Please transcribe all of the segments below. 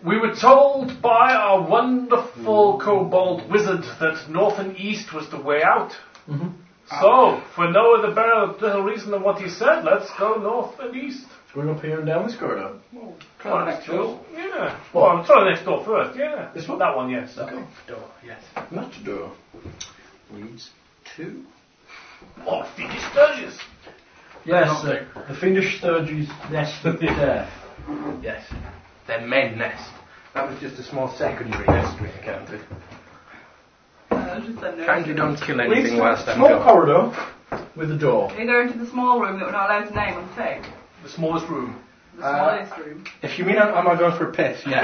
We were told by our wonderful kobold wizard that north and east was the way out. Mm-hmm. So, for no other better reason than what he said, let's go north and east. Going up here and down this corridor. Well, try the next door. Yeah. Well, I'll try the next door first, yeah. This one? That one, yes. That door, yes. That door leads to... Oh, Fiendish Sturges. Yes, the Fiendish Sturges nest there. Yes. Their men nest. That was just a small secondary nest we encountered. Just a no. Kindly don't kill Leads anything to whilst a I'm small gone. corridor with a door. Are you going to the small room that we're not allowed to name and take? The smallest room. The smallest room. If you mean am I going for a piss, yes.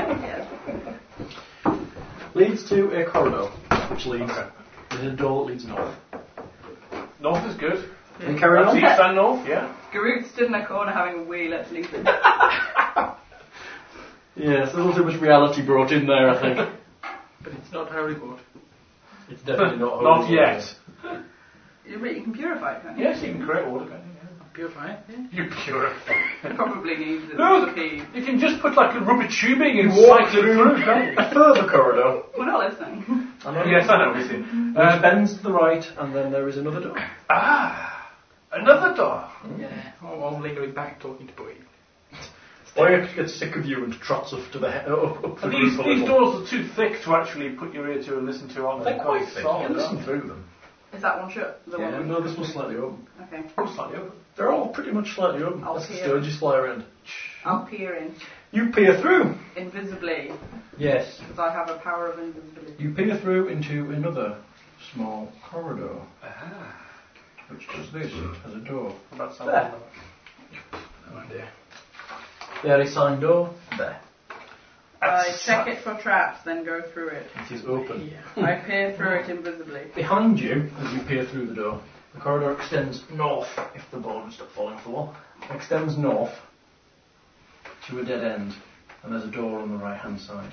Yes. Leads to a corridor, which leads... There's a door that leads north. North is good. And carry on. East and north, yeah. Garut stood in a corner having a wee, let's leave it. Yes, there's a little too much reality brought in there, I think. But it's not Hollywood. It's definitely not Not Hollywood. yet. You can purify it, can't you? Yes, you can create order, can't you? Purify it, yeah. You purify. It probably needs No, a pee. you can just put like a rubber tubing and walk cycle it through, can't you? A further corridor. We're not listening. Yes, I know, we see. Which bends to the right, and then there is another door. Another door. Yeah. Oh, only going back talking to Boy. Boy gets sick of you and trots up to the up the And roof a these little. doors are too thick to actually put your ear to and listen to, aren't they? They're quite thick. You solid, can listen aren't through them. Is that one shut? The Yeah, one? no, this one's slightly open. Okay. they? Slightly open. They're all pretty much slightly open. I'll That's the peer. Sturgis fly around. I'll peer in. You peer through. Invisibly. Yes. Because I have a power of invisibility. You peer through into another small corridor, which does this. It has a door. That's There. No idea. There is sign door. There. I check it for traps, then go through it. It is open. I peer through it invisibly. Behind you, as you peer through the door, the corridor extends north, if the ball would stop falling off the wall. Extends north to a dead end, and there's a door on the right hand side.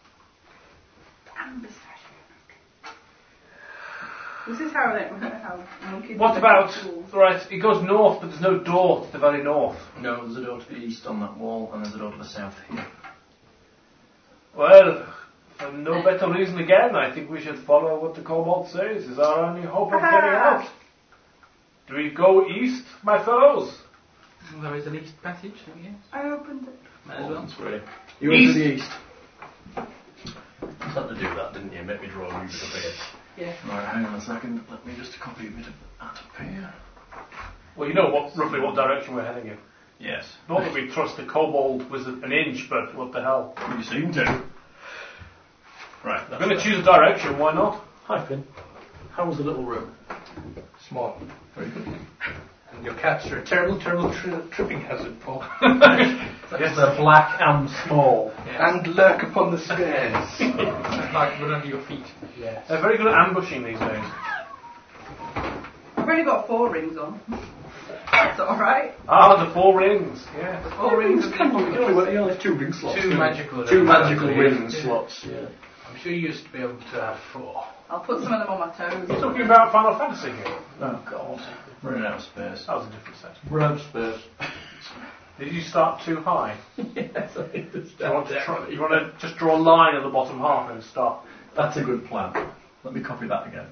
This is how monkeys. What about, right, it goes north, but there's no door to the very north. No, there's a door to the east on that wall, and there's a door to the south here. Well, for no better reason again, I think we should follow what the kobold says is our only hope of getting out. Do we go east, my fellows? Well, there is an east passage, I guess. I opened it. Might as well. That's great. You went to the east. You had to do that, didn't you? Make me draw a wee bit of here. Yeah. Right, hang on a second. Let me just copy a bit of that up here. Well, you know roughly what direction we're heading in. Yes. Not that we trust the kobold wizard an inch, but what the hell. You seem to. Right. I'm going to choose a direction, why not? Hi, Finn. How was the little room? Small. Very good. And your cats are a terrible tripping hazard, Paul. Yes, they're black and small. And lurk upon the stairs. Like run under your feet. Yes. They're very good at ambushing these days. I've only got 4 rings on. That's alright. Ah, the 4 rings, yeah. The 4 rings of You only have 2 ring slots. Two magical ring slots. Yeah. I'm sure you used to be able to have 4. I'll put some of them on my toes. You're talking about Final Fantasy here. Oh God. Running out of space. That was a different set. We're out of space. Did you start too high? Yes, I think that's You want to just draw a line at the bottom half and start. That's a good plan. Let me copy that again.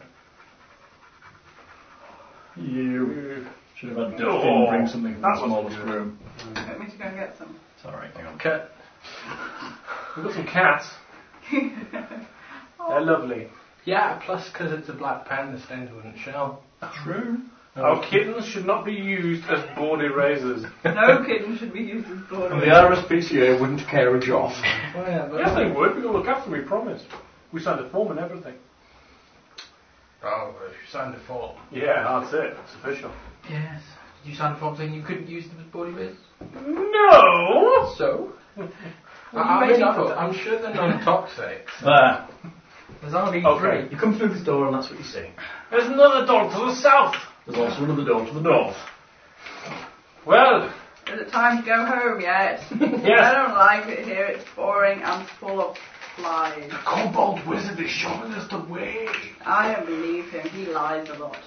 You should have had Finn bring something from the smallest room. You want me to go and get some? It's alright, hang on. Cat. We've got some cats. They're lovely. Yeah, plus because it's a black pen, the stains wouldn't show. True. Our kittens should not be used as board erasers. No kitten should be used as board. And the RSPCA wouldn't care a jot. Oh, yeah, but Yes, they would. We're going to look after them, we promised. We signed a form and everything. Oh, if you signed a form. Yeah, that's it. It's official. Yes. Did you sign a form saying you couldn't use them as body erasers? No! So? I'm sure they're non-toxic. There. There's only Okay. 3. You come through this door and that's what you see. There's another door to the south. There's also another door to the north. Well, Is it time to go home yet? Yes. I don't like it here. It's boring and full of flies. the kobold wizard is showing us the way. I don't believe him. He lies a lot.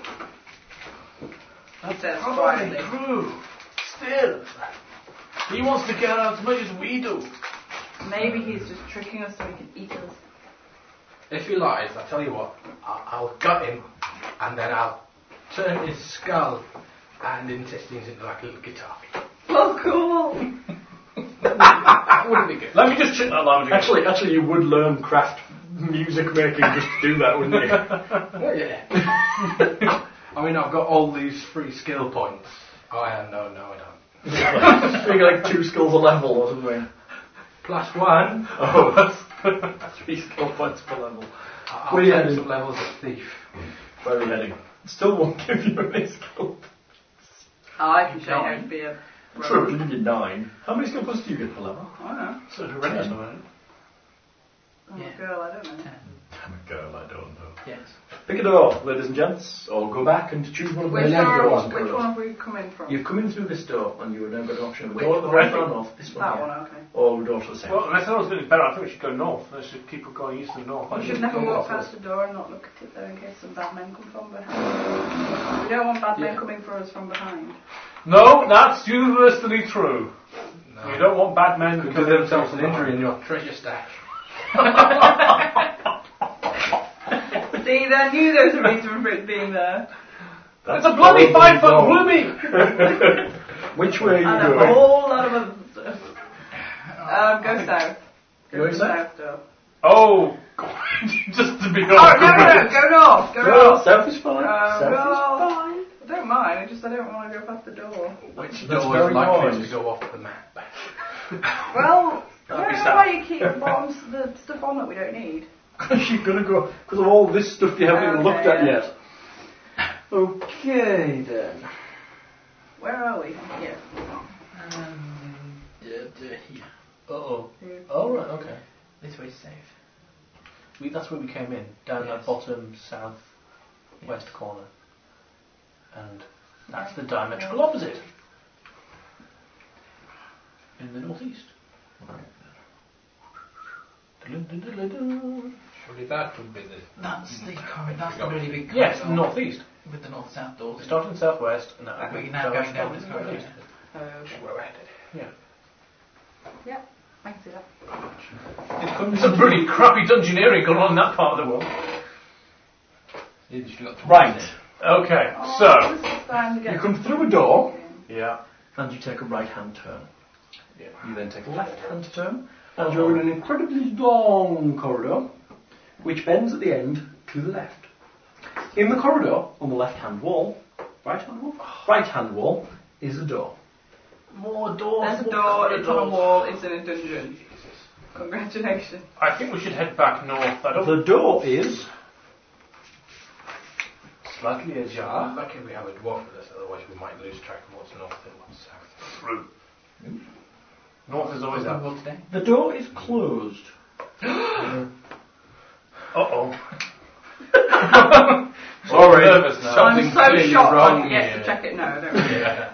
He says Probably quietly. true. Still, he wants to get out as much as we do. Maybe he's just tricking us so he can eat us. If he lies, I'll tell you what, I'll gut him and then I'll turn his skull and intestines into like a little guitar. Oh, cool! Wouldn't be good. Let me just check that language again. Actually, you would learn craft music making just to do that, wouldn't you? Oh, yeah. I mean, I've got all these free skill points. Oh, I no, I don't. You get like 2 skills a level or something. +1. Oh, that's 3 skill points per level. I'll take some levels of thief. Where are we heading? Still won't give you any skill. Oh, I can show you how to be a True, rogue. you did 9. How many skill points do you get per level? I don't know. So to rent it. I'm a girl, I don't know. I'm a girl, I don't know. Yes. Pick a door, ladies and gents, or go back and choose one of the Which many doors. one have we come in from? You've come in through this door, and you have now got an option of a Which door to the one? right or north, this one, That here, one, okay. or a door to the south. Well, I thought it was getting better. I think we should go north. Let's just keep going east and north. We should never walk past the door and not look at it though in case some bad men come from behind. We don't want bad men coming for us from behind. No, that's universally true. No. You don't want bad men Could to do themselves an injury in your treasure stash. See, I knew there was a reason for it being there. It's a bloody 5-foot ruby! Which way are you And a going? whole lot of other stuff. Go south. Go Going to the south? south door. Oh, just to be Oh, no, go north. Go No, north. south is fine. South South is I don't mind, I don't want to go past the door. Which That's door very is likely wise. to go off the map? Well, I That'd be don't know south. why you keep the stuff on that we don't need. Because you're going to go, because of all this stuff you haven't even Okay, looked at yeah. yet. Okay then. Where are we? Here. Here. Uh-oh. Oh, right, okay. This way's safe. That's where we came in, down Yes. that bottom south west corner. And that's the diametrical opposite. In the northeast. Surely that would be the... That's the really big corridor. Yes, northeast. With the north-south doors. Starting southwest, and But you're now going down this corridor. northeast. Okay. Where we're headed. Yeah. Yeah, I can see that. It's a pretty crappy dungeoneering going on in that part of the world. Right. Okay, Oh, so. this is time to get You come through a door, Yeah. and you take a right-hand turn. Yeah. You then take a left-hand turn, and you're in an incredibly long corridor, which bends at the end to the left. In the corridor, on the left-hand wall, right-hand wall, is a door. More doors. There's a more door, it's on a corridors. wall, it's in a dungeon. Congratulations. I think we should head back north. I don't. The door is Slightly ajar. Lucky we have a dwarf with us, otherwise we might lose track of what's north and what's south. True. North is always up. today? the door is closed. Uh-oh. Sorry. Nervous now. I'm Something's so clearly shocked wrong I forget here. to check it now, don't worry. Yeah.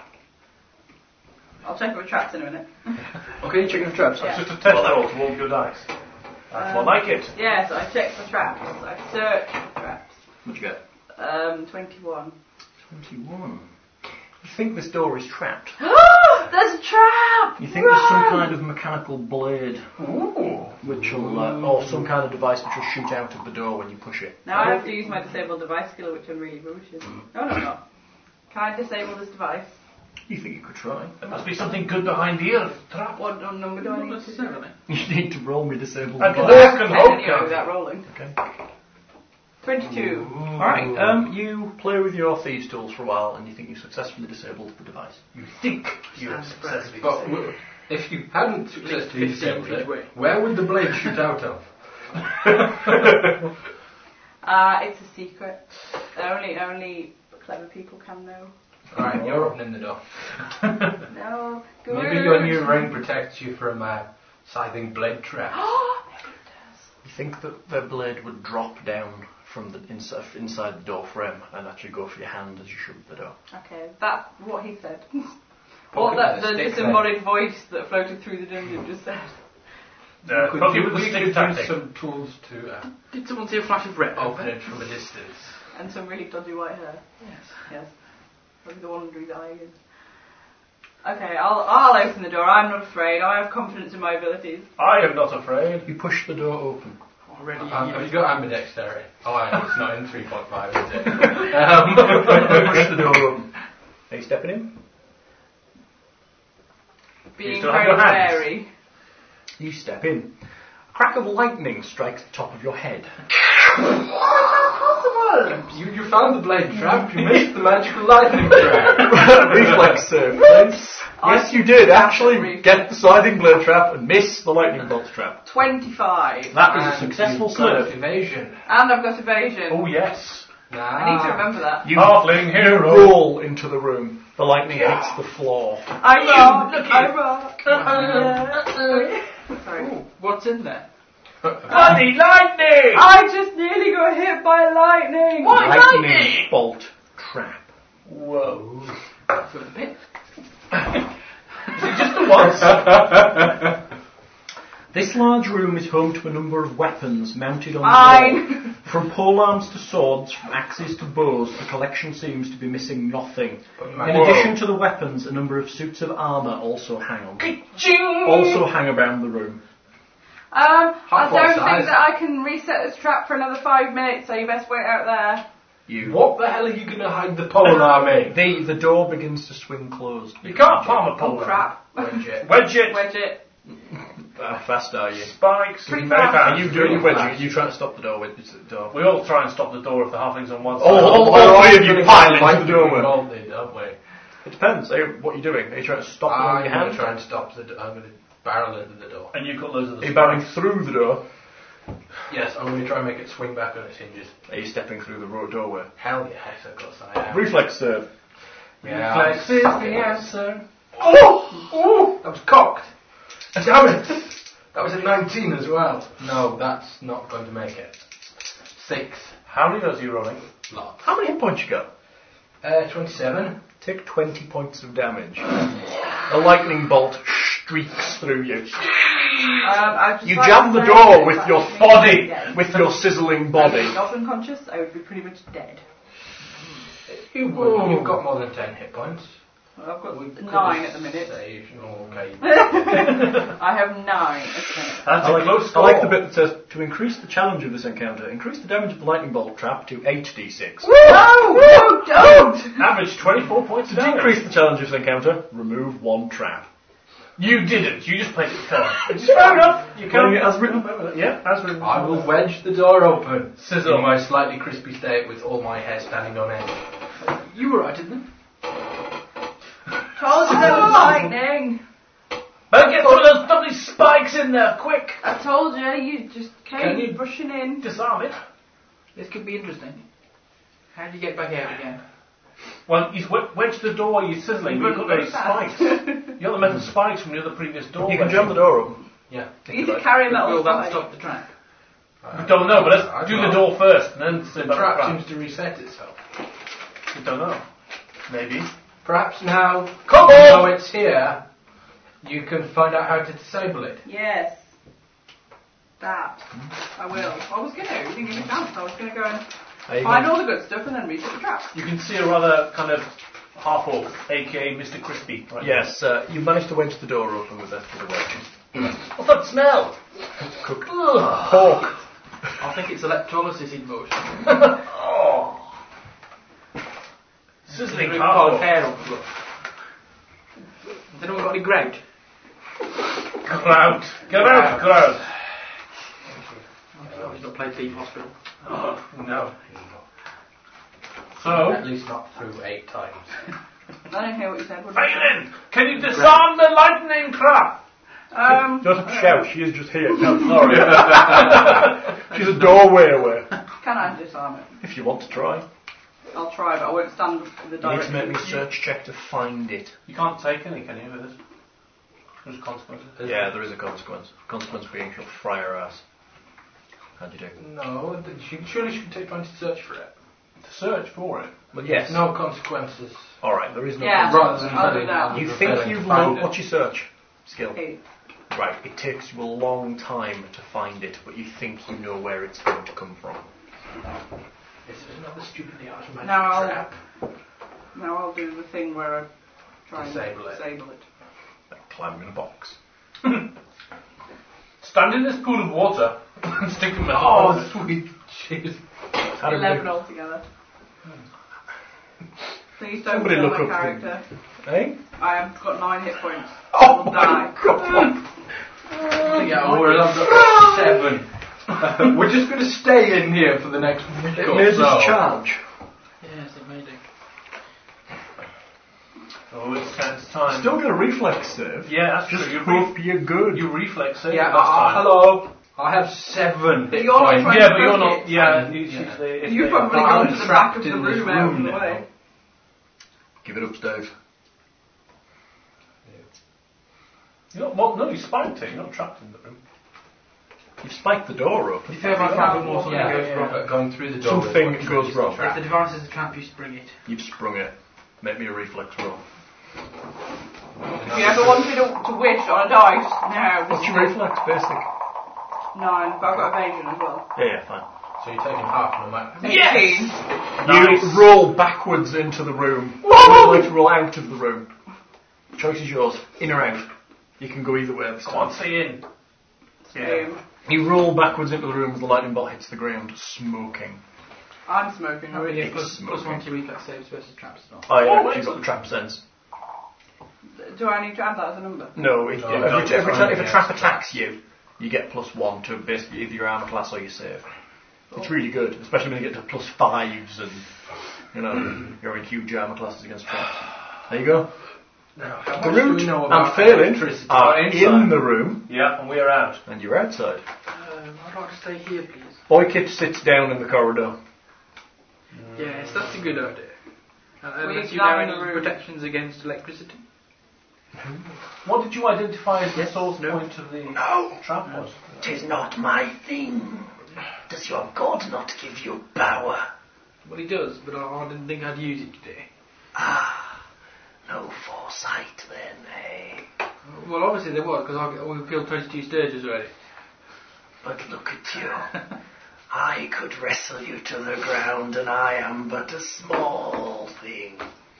I'll check it with traps in a minute. Okay, checking the traps. Yeah. It's just a test roll to warp your dice. That's more like it. Yeah, so I checked for traps. I searched for traps. What'd you get? 21. 21. You think this door is trapped? There's a trap! You think there's some Run! kind of mechanical blade Ooh. which will, or some kind of device which will shoot out of the door when you push it? Now I have to use my disable device skill, which I'm really rubbish in. No, I'm not. Can I disable this device? You think you could try? There must be something good behind here. Trap. What number do I need to do? You need to roll me disabled I can device. walk and hope. Anyway, without rolling. Okay. 22. Alright, you play with your thieves tools for a while and you think you successfully disabled the device. You think you're successfully. But if you hadn't successfully 15 disabled feet it, away. where would the blade shoot out of? It's a secret. Only clever people can know. Alright, you're opening the door. No. Maybe your new ring protects you from scything blade traps. You think that the blade would drop down from the inside the door frame and actually go for your hand as you shut the door. Okay, that's what he said. Poke What it that with a the stick, disembodied voice that floated through the dungeon just said. Probably with the we stick could tactic. use some tools to Did someone see a flash of red? open it from a distance. And some really dodgy white hair. Yes. Yes. Probably the one under his eye. Okay, I'll open the door. I'm not afraid. I have confidence in my abilities. I am not afraid. You push the door open. Already. Have you got ambidexterity? Oh, it's not in 3.5, is it? You push the door open. Are you stepping in? Being still have very your hands? wary. You step in. A crack of lightning strikes the top of your head. You found the blade trap, you missed the magical lightning trap. Reflex save, please. Yes, you did actually get the sliding blade trap and miss the lightning bolt trap. 25. That was a And successful you've got serve. evasion. And I've got evasion. Oh yes. I need to remember that. You Halfling hero. roll into the room. The lightning hits the floor. I rock. Sorry. Ooh, what's in there? Bloody lightning! I just nearly got hit by lightning. Lightning bolt trap. Whoa. For the pit. Is it just the once? This large room is home to a number of weapons mounted on the wall. Fine. From polearms to swords, from axes to bows, the collection seems to be missing nothing. In addition to the weapons, a number of suits of armour also hang around the room. I don't size. think that I can reset this trap for another 5 minutes, so you best wait out there. What the hell are you going to hide the pole arm in? The door begins to swing closed. You can't palm a pole. Oh crap. Wedge it. Wedge it. Wedge it. How fast are you? Spikes. Pretty Very fast. fast. Are you doing wedging? Are you trying to stop the door with the door? We all try and stop the door if the halfling's on one side. All three of you pile into the doorway. Bolted, don't we? It depends. What are you doing? Are you trying to stop it I'm with your going hand? to try and stop the door. I'm going to barrel into the door. And you've got loads of the Are you barreling spikes. through the door? Yes, I'm going to try and make it swing back on its hinges. Are you stepping through the doorway? Hell yes, of course I am. Reflex serve. Yeah, Reflex is the answer. Oh! That was cocked! Damn it! That was a 19 as well. No, that's not going to make it. 6. How many does he rolling? Lots. How many hit points you got? 27. Take 20 points of damage. A lightning bolt streaks through you. I'd just You like jam to the say door that with if your I was body, dead, with your sizzling and body. not unconscious, I would be pretty much dead. You've got more than 10 hit points. I've got We could 9 at the minute. Saved. Oh, okay. I have 9 at the minute. That's a close I score. like the bit that says, to increase the challenge of this encounter, increase the damage of the lightning bolt trap to 8d6. No, don't! Average 24 points To of damage. decrease the challenge of this encounter, remove one trap. You didn't. You just played it fair. Which is fair enough. You Playing can't. it as written. Yeah, as written. I will wedge the door open. Sizzle. In my slightly crispy state with all my hair standing on end. You were right, didn't Told you there was lightning. Better get one of those bloody spikes in there, quick. I told you, you just Can came you- rushing in. Disarm it. you? This could be interesting. How do you get back out again? Well, you wedge the door, you're sizzling, but you've got those spikes. You got the metal spikes from the other previous door. You can jam the door open. Yeah. You need to carry a metal Will that spike. stop the trap? We don't know, but I let's do don't the know. door first, and then see The about trap the seems to reset itself. We don't know. Maybe. Perhaps now, Come even on! though it's here, you can find out how to disable it. Yes. That. I will. I was going to. You didn't give me a chance. I was going to go and There you find go. all the good stuff and then reset the trap. You can see a rather kind of half-orc, aka Mr. Crispy. Right Yes, you managed to wedge the door open with a wedge. What's that smell? Cooked Ugh. pork. I think it's electrolysis in motion. Oh. Sizzling Pile of hard. hair on the floor. Has anyone got any grout? Grout. Get out, grout. Oh, he's not played Thief Hospital. Oh, no. So, At least not through 8 times. I didn't hear what you said. What did you say? Phelan, can you disarm the lightning trap? Don't have to shout, she is just here. No, sorry. She's a doorway away. Can I disarm it? If you want to try. I'll try, but I won't stand with the You need to direction. make me a search check to find it. You can't take any, can you, with this? There's consequences. Yeah, there is a consequence. Consequence being she'll fry her ass. How'd you do? No, surely she can try to search for it. To search for it. Well, yes. No consequences. Alright, there is no Yeah. consequence. Rather than I'll do failing- that. You failing think to you've find looked. it. What's your search skill? 8. Right, it takes you a long time to find it, but you think you know where it's going to come from. This is another stupidly automatic Now I'll- trap. Now I'll do the thing where I try and Disable it. disable it. Climb in a box. Stand in this pool of water and stick them in. Oh, sweet cheese. 11 altogether. Please don't Somebody kill look my up character. Hey? I have got 9 hit points. Oh I'll my die. god! Yeah, we're up to 7. We're just going to stay in here for the next week It or made so. us charge. Yes, it may do. Oh, it's time. Still got a reflex save. Yeah, that's Just true. hope you're good. You reflex save Yeah, last time. hello. I have 7 hit You're not points. trying Yeah, to but you're book not. it. Yeah, You've probably I'm gone to the back of trapped the in this room out room of the now. way. Give it up, Dave. You're not, well, no, you spiked it. You're not trapped in the room. You've spiked the door up. If you ever can't be more something Yeah, goes wrong. but going through the door. Something is goes wrong. If the device is a trap, you spring it. You've sprung it. Make me a reflex roll. If you ever want me to wish on a dice, no. What's your reflex, basic? 9, but I've got evasion as well. Yeah, fine. So you're taking half no matter. 18. You roll backwards into the room. You'd like to roll out of the room. Choice is yours. In or out. You can go either way this Come on, time. stay in. Same. You roll backwards into the room as the lightning bolt hits the ground, smoking. I'm smoking. Oh, yeah, It's plus smoking. 1 to your reflex saves versus traps. Not. Oh yeah, Oh, you've got the trap sense. Do I need to add that as a number? No, No, every time if a trap yeah. attacks you, you get +1 to basically either your armor class or your save. It's really good, especially when you get to +5s and, you know, you're in huge armor classes against traps. There you go. Now, how The much do root we know and about Phelan electricity? are Inside? in the room, Yeah, and we're out. and you're outside. I'd like to stay here, please. Boykit sits down in the corridor. Yes, that's a good idea. We Unless you examine have the any room. protections against electricity. What did you identify as the Yes, source no. point of the No. trap was? 'Tis not my thing. Does your god not give you power? Well, he does, but I didn't think I'd use it today. Ah, no foresight then, eh? Well, obviously there was, because we've killed 22 Sturges already. But look at you. I could wrestle you to the ground, and I am but a small thing.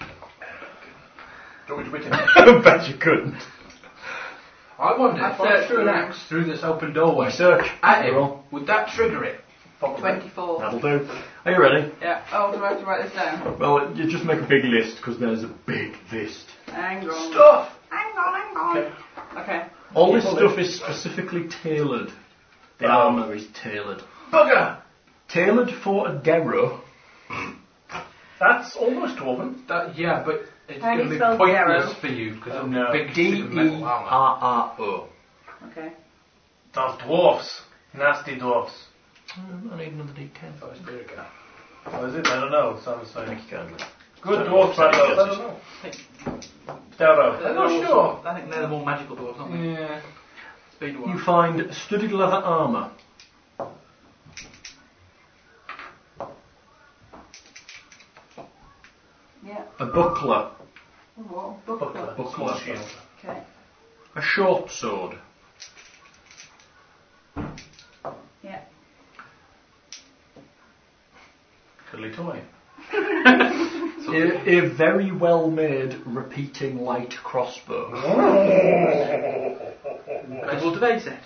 Do you want me to I bet you couldn't. I wonder if I searched threw an the axe through this open doorway Search. at him, Roll. would that trigger it? 24. That'll do. Are you ready? Yeah. Oh, do I have to write this down? Well, you just make a big list, because there's a big list. Hang on. Stuff! Hang on. Okay. All this stuff is specifically tailored. The armour is tailored. Bugger! Tailored for a Darrow. That's almost dwarven. Yeah, but it's How do going to you be spell pointless Darrow? for you because of No. the big sheet of metal armour. D-E-R-R-O. Okay. That's dwarfs. Nasty dwarfs. I need another D10. Oh, it's there again. What is it? I don't know. Sounds the same. Thank you kindly. Good dwarfs, right? I don't know. Darrow. I'm not sure. I think they're the more magical dwarves, aren't they? Yeah. It's been a You while. find studded leather armour. Yeah. A buckler. What? Buckler. Buckler. Shield. Okay. A short sword. Yeah. Cuddly toy. A very well made repeating light crossbow. Medieval debate set.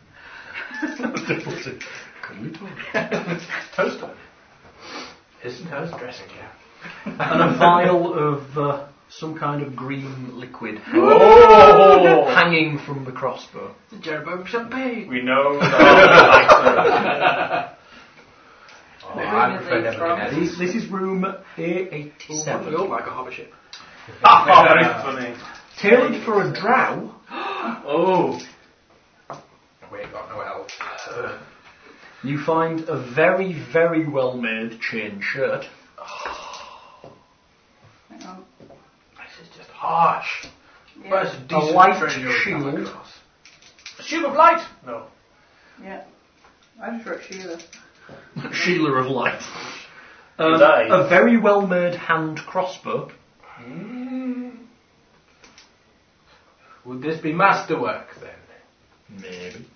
Toaster. His nose dressing gown. And a vial of some kind of green liquid Oh! hanging from the crossbow. The Jeroboam champagne. We know that. Oh, I prefer never This is room We all A87. like a hover ship. Very funny. Tailored for a drow. Oh. We ain't got no elves. You find a very, very well made chain shirt. Hang on. This is just harsh. Yeah. But it's a A decent light treasure you'll come shield. across. Shield of light. No. Yeah. I just wrote Sheila. Sheila of light. Good eye. A very well made hand crossbow. Would this be masterwork then? Maybe.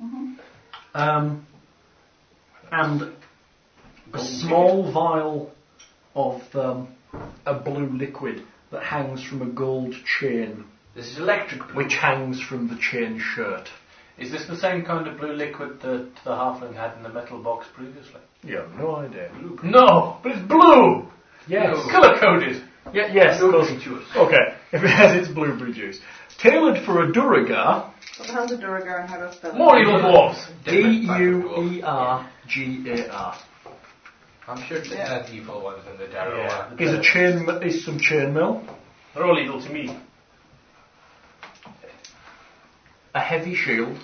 And a small vial of a blue liquid that hangs from a gold chain, This is electric blue. which hangs from the chain shirt. Is this the same kind of blue liquid that the halfling had in the metal box previously? You have no idea. No, but it's blue! Yes. Colour coded! Yeah, yes, of course. Blueberry juice. Okay, if it has its blueberry juice. Tailored for a Duragar, What the hell's a Duragar and how do I spell it? More evil dwarves! Different type of dwarf. Duergar. I'm sure there's evil ones in the Darrow one. Is some chainmail, They're all evil to me. a heavy shield,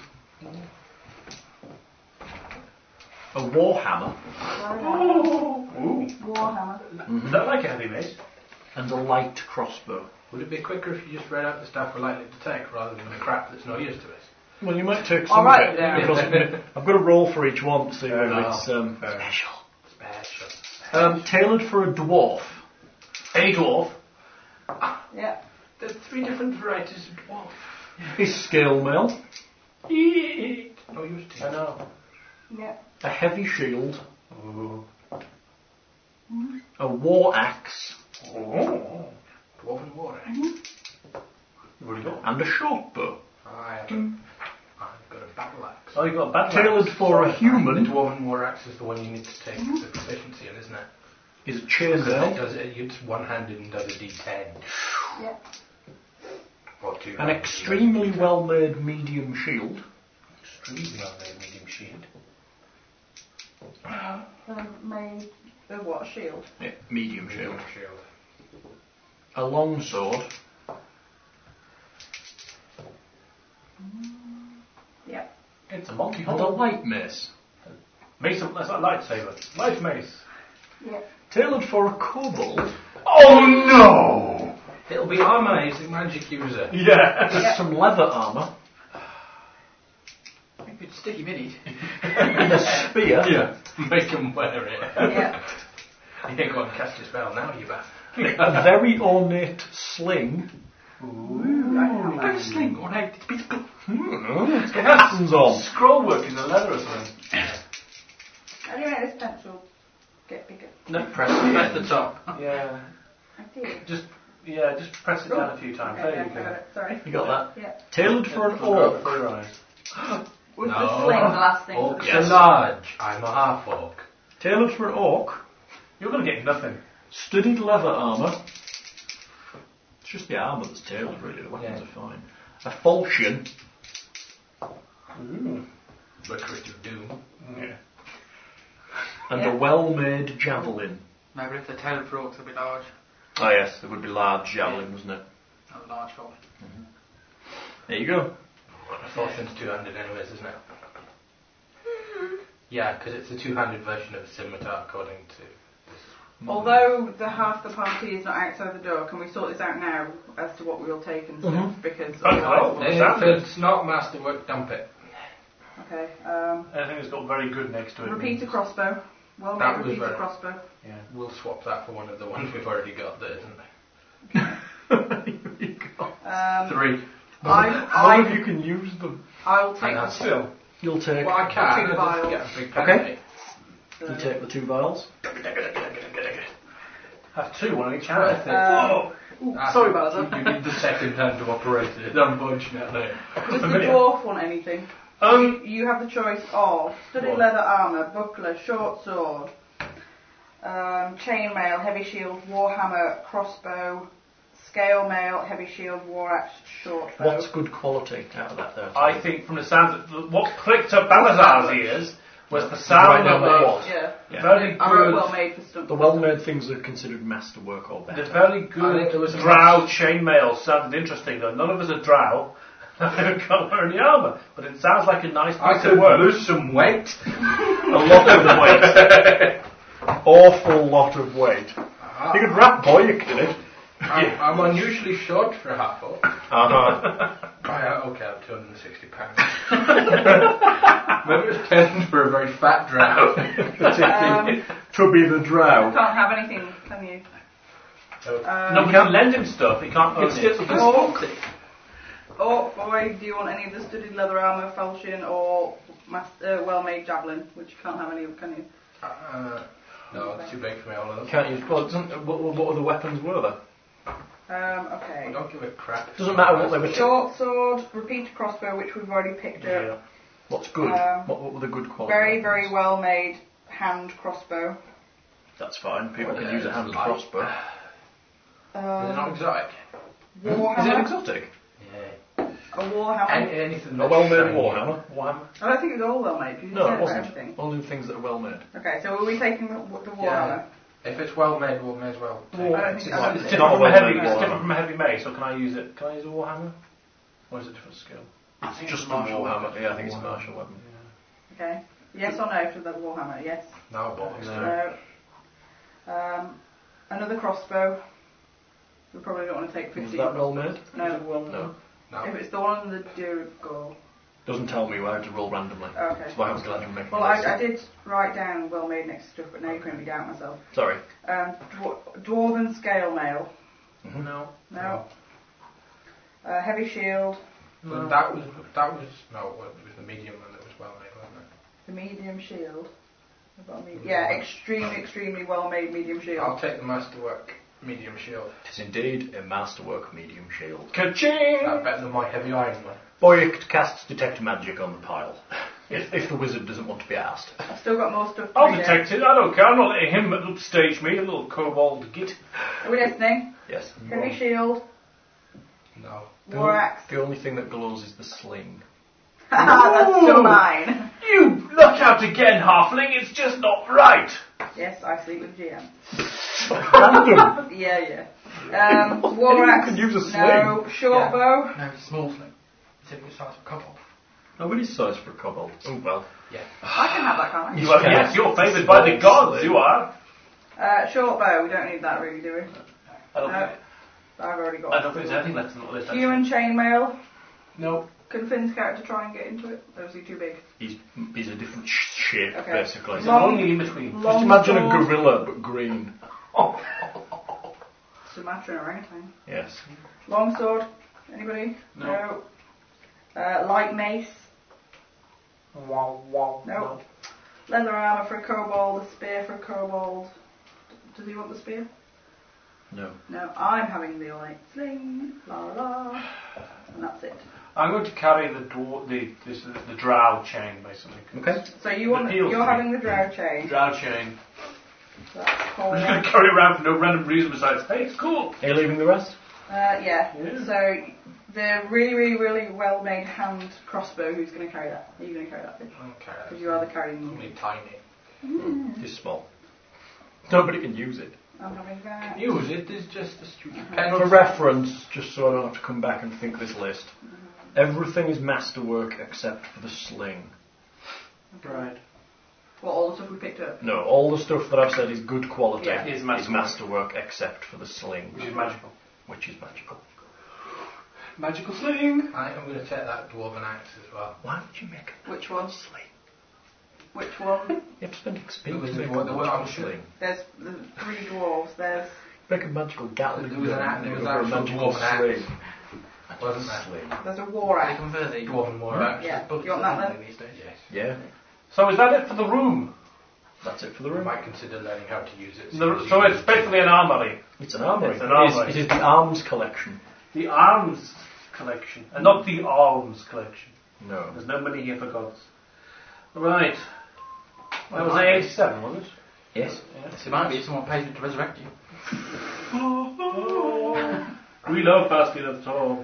a warhammer, Ooh. Warhammer. Is that like a heavy mace? and a light crossbow. Would it be quicker if you just read out the stuff we're likely to take rather than the crap that's no use to us? Well, you might take I'll some write of it down. because I've got a roll for each one to see Fair whether enough. it's Special. tailored for a dwarf. A dwarf. Yeah. There's 3 different varieties of dwarf. Is scale mail, No use to I know. Yeah. a heavy shield, Ooh. a war axe, Oh. Dwarven water. What have you got? and a short bow. I've got a battle axe. Oh, you've got a battle Tailored axe. for a The human dwarven war axe is the one you need to take the proficiency in, isn't it? is a Because chainmail, it's one-handed and does a d10. Yeah. Or 2. an extremely well-made medium shield, Extremely well-made medium shield. Made a what? Shield. yeah, medium shield, shield. a long sword, Yeah. It's a and a multi-hole. light mace. Mace of, that's a lightsaber. Light mace. Yeah. Tailored for a kobold, Oh no! It'll be armour using magic user. Yeah. some leather armour, If it's sticky minis. and a spear, Yeah. Make him wear it. Yeah. You ain't going to cast your spell now, you bet. a very ornate sling, Like a sling or like it's big. it's got buttons on, Scroll work in the leather or something. How do you make this pencil get bigger? No, press At the top. Yeah. I did. Just press it down a few times. Okay, There yeah, you I go. got it. Sorry. You got that? Yeah. Tailored for an Go orc, for your eyes. Was No. the sling the last thing? Orcs Yes. are large. I'm a half orc. tailored for an orc, You're going to get nothing. studded leather armour. It's just the armour that's tailored, really. The weapons Yeah. are fine. A falchion, Recruit of Doom. Yeah. and Yeah. a well-made javelin. No, but if they're tailored for orcs, they'll be large. Oh yes, there would be large javelin, wouldn't it? Not a large fold. There you go. A falchion's two-handed anyways, isn't it? Yeah, because it's a two-handed version of a scimitar according to... Although the half the party is not outside the door, can we sort this out now as to what we will take and stuff? Mhm. Because Oh, otherwise, well. If it's not masterwork, dump it. okay. Anything that's got very good next to it. Repeater crossbow. Well That made was repeater very- crossbow. Yeah. We'll swap that for one of the ones we've already got there, isn't there? Here you go. 3. None of you can use them. I will take And the that's still. You'll take. Well, I can. Two I vials. just get a big Okay. penalty. You take the 2 vials. Have 2, one on each hand. Sorry about that. You need the second hand to operate it, unfortunately. Does the dwarf want anything? You have the choice of studded What? leather armour, buckler, short sword, chainmail, heavy shield, warhammer, crossbow, scale mail, heavy shield, war axe, short bow. What's good quality out of that there? I think from the sound of what pricked up Balazar's ears was the sound Right of number the what? Yeah. Yeah. very I wrote good, well made for stump. The well-made things are considered masterwork or the better. very I think good there was a drow chainmail sounded interesting though. None of us are drow. I can't wear any armour, but it sounds like a nice I piece could of work. lose some weight. A lot of weight. Awful lot of weight. You could rap boy, you kid. I'm unusually short for a half orc. Uh-huh. Okay, I'm 260 pounds. Maybe it's tend for a very fat drow. To be the drow. Can't have anything, can you? No, we can't lend him stuff. He can't own it. Oh boy, do you want any of the studded leather armour, falchion, or well-made javelin? Which you can't have any of, can you? No, it's too big for me, all of those. Can't use. Well, what other weapons were there? Okay. Well, don't give a crap. Doesn't matter what they were. Short sword, repeater crossbow, which we've already picked up. What's good? What were the good qualities? Very, very well made hand crossbow. That's fine. People can use a hand light. crossbow. Is it not exotic? Warhammer. Is it exotic? Yeah. A warhammer. Anything A that's well-made shiny. Warhammer. I don't think it's all well made. You No, said it about wasn't. everything. Only things that are well made. Okay, so are we taking the warhammer? If it's well made, we may as well. I don't think It's I don't different think not from well a heavy. made It's warhammer. different from a heavy mace. So can I use it? Can I use a warhammer? Or is it a different skill? It's just a Warhammer. Yeah, I think it's a martial weapon. Okay. Yes or no to the warhammer? Yes. No, boys. No. No. Another crossbow. We probably don't want to take 50. Is that well made? No. No. No. If it's the one on the Duragor. Doesn't tell me where to roll randomly. Okay. That's why I was glad you were making Well, this. I did write down well made next to stuff, but now you're going to be down myself. Sorry. Dwarven scale mail. Mm-hmm. No. No. Heavy shield. Well, that was no. It was the medium one that was well made, wasn't it? The medium shield. I've got a yeah, extremely well made medium shield. I'll take the masterwork medium shield. It is indeed a masterwork medium shield. Ka-ching! That's better than my heavy iron one. Boyek casts detect magic on the pile. If the wizard doesn't want to be asked. I've still got more stuff to I'll read out. detect it. I don't care. I'm not letting him upstage me, a little kobold git. Are we listening? Yes. Heavy shield. No. War axe. The only thing that glows is the sling. That's still Ooh. mine. You look out again, halfling. It's just not right. Yes, I sleep with GM. Random. Yeah. War Anyone axe. can use a sling. No. Short bow. No, it's a small sling. It's a good size for a couple. Nobody's size for a kobold. Oh well. Yeah. I can have that, can't I? You are, yes, you're favoured by the gods. You are. Short bow. We don't need that really, do we? I don't No. think. I've already got I don't think there's anything left on the list. actually. Human chainmail. No. Can Finn's character try and get into it? Or is he too big? He's a different shape, Okay. basically. It's Long- only in between. Just imagine a gorilla, but green. Sumatra and orangutan. Yes. Longsword. Anybody? No. Light mace. No. No. Leather armour for a kobold. A spear for a kobold. Does he want the spear? No. No. I'm having the light sling. La la la. And that's it. I'm going to carry the drow chain, basically. Okay. So you want? The peel You're thing. having the drow chain. Drow chain. So that's I'm just going Cormac. to carry around for no random reason besides, hey, it's cool. Are you leaving the rest? Yeah. Yeah. So the really well made hand crossbow. Who's going to carry that? Are you going to carry that? Fish? Okay. Because you are the carrying one. Only tiny. It's small. Nobody can use it. I'm having that. Use it is just a stupid For reference, just so I don't have to come back and think this list, everything is masterwork except for the sling. Right. Well, all the stuff we picked up. No, all the stuff that I've said is good quality. Yeah. Is is masterwork. masterwork except for the sling, Which is magical. which is magical. Magical sling. I am going to take that dwarven axe as well. Why would you make a Which one? sling? Which one? You have to spend XP was to the make one- a the one I'm magical sure. sling. There's the 3 dwarves. There's Make a magical Gatling There was an gun act- there was over a actual magical dwarven axe. sling. Wasn't there? Sling. there's a war They axe. convert the Dwarven war axe. Yeah. You want that then? these days. Yes. Yeah, So is that it for the room? that's it for the We room. might consider learning how to use it. So it's basically an armory. It's an armory. It's an armory. It is the arms collection. The arms collection, and not the arms collection. No. There's no money here for gods. Right. That was A87, wasn't it? Yes. Yes, it might be if someone pays me to resurrect you. We love Bastille of Tom.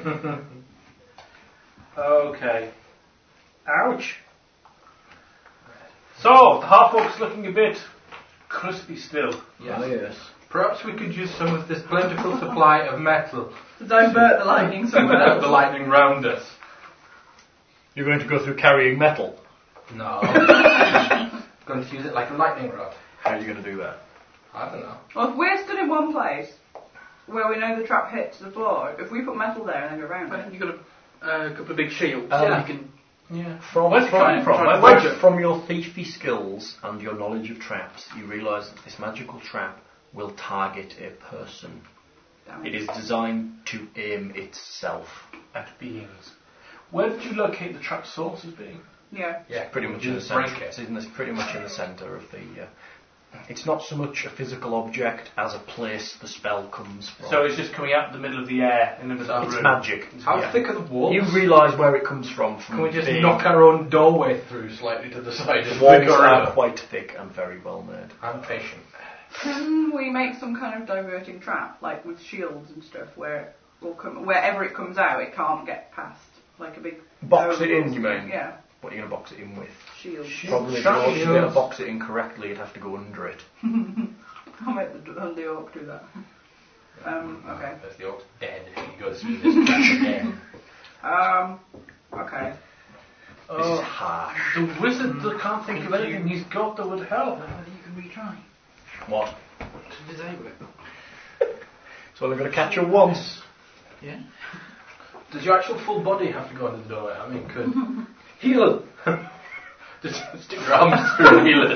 Okay. Ouch. So, the half-orc's looking a bit crispy still. Ah, yes. Perhaps we could use some of this plentiful supply of metal To divert the lightning to somewhere have the else. lightning round us. You're going to go through carrying metal. No. Going to use it like a lightning rod. How are you going to do that? I don't know. Well, if we're stood in one place where we know the trap hits the floor, if we put metal there and then go around I it, think you've got a couple of big shields. Yeah. You can. Yeah. From, Where's it coming from? try and Where's it? from your thiefy skills and your knowledge of traps, you realise that this magical trap will target a person. damn It is designed to aim itself. At beings. Where did you locate the trap source as being? Yeah. Yeah. Pretty much you in the just break centre. it. It's pretty much in the centre of the It's not so much a physical object as a place the spell comes from. So it's just coming out of the middle of the air in the middle of the it's room. magic. How thick are the walls? You realise where it comes from. Can we just being- knock our own doorway through slightly to the side? The Just walls figure are out. quite thick and very well made. I'm patient. Can we make some kind of diverting trap, like with shields and stuff, where it will come, wherever it comes out, it can't get past, like a big Box it in, you mean? Yeah, What are you going to box it in with? shield. Probably if Shut you're it. going to box it in correctly, you'd have to go under it. I'll make the orc do that. Okay. There's the orc's dead if he goes through this trap again. Okay. This is harsh. The wizard that can't think of anything he's got that would help. Whether you can retry What? to disable it. So they're going to catch her once. Yeah. Does your actual full body have to go under the doorway? I mean, could heal just stick your arms through and heal it.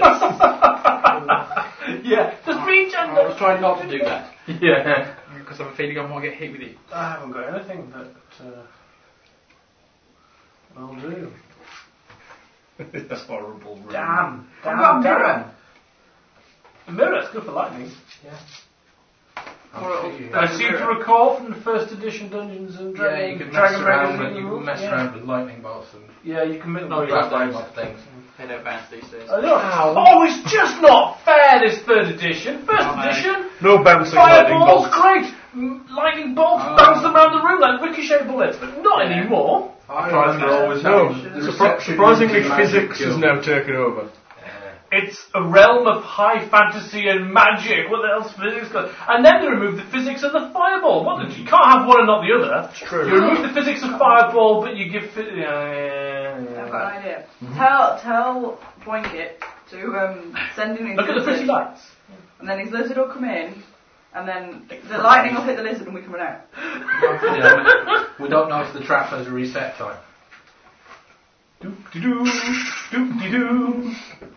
Yeah, just reach I under. was trying not to do that Yeah. because I'm feeling I might get hit with it. I haven't got anything that will do. This horrible room. Damn. I've got a mirror. A mirror, it's good for lightning. Or I seem to recall from the first edition Dungeons and Yeah, Dragons. you can mess Dragon around Magazine with, you can rules, mess yeah. around with lightning bolts and Yeah, you can make No, blast you things. off things. They don't bounce these days. Oh, it's just not fair, this third edition. First Oh, no. edition, No bouncing lightning fireballs, bolts. great. Lightning bolts bounce them around the room like ricochet bullets, but not anymore. Surprisingly, always No, having surprisingly the physics magic has now taken over. It's a realm of high fantasy and magic. What else physics got? And then they remove the physics of the fireball. What? You can't have one and not the other. It's true. You remove the physics of fireball, but you give. I've got an idea. Tell Blanket to send in his Look at the pretty lizard, lights. and then his lizard will come in, and then the lightning will hit the lizard and we can run out. Yeah, we don't know if the trap has a reset time. Doop-de-doo, doop-de-doo.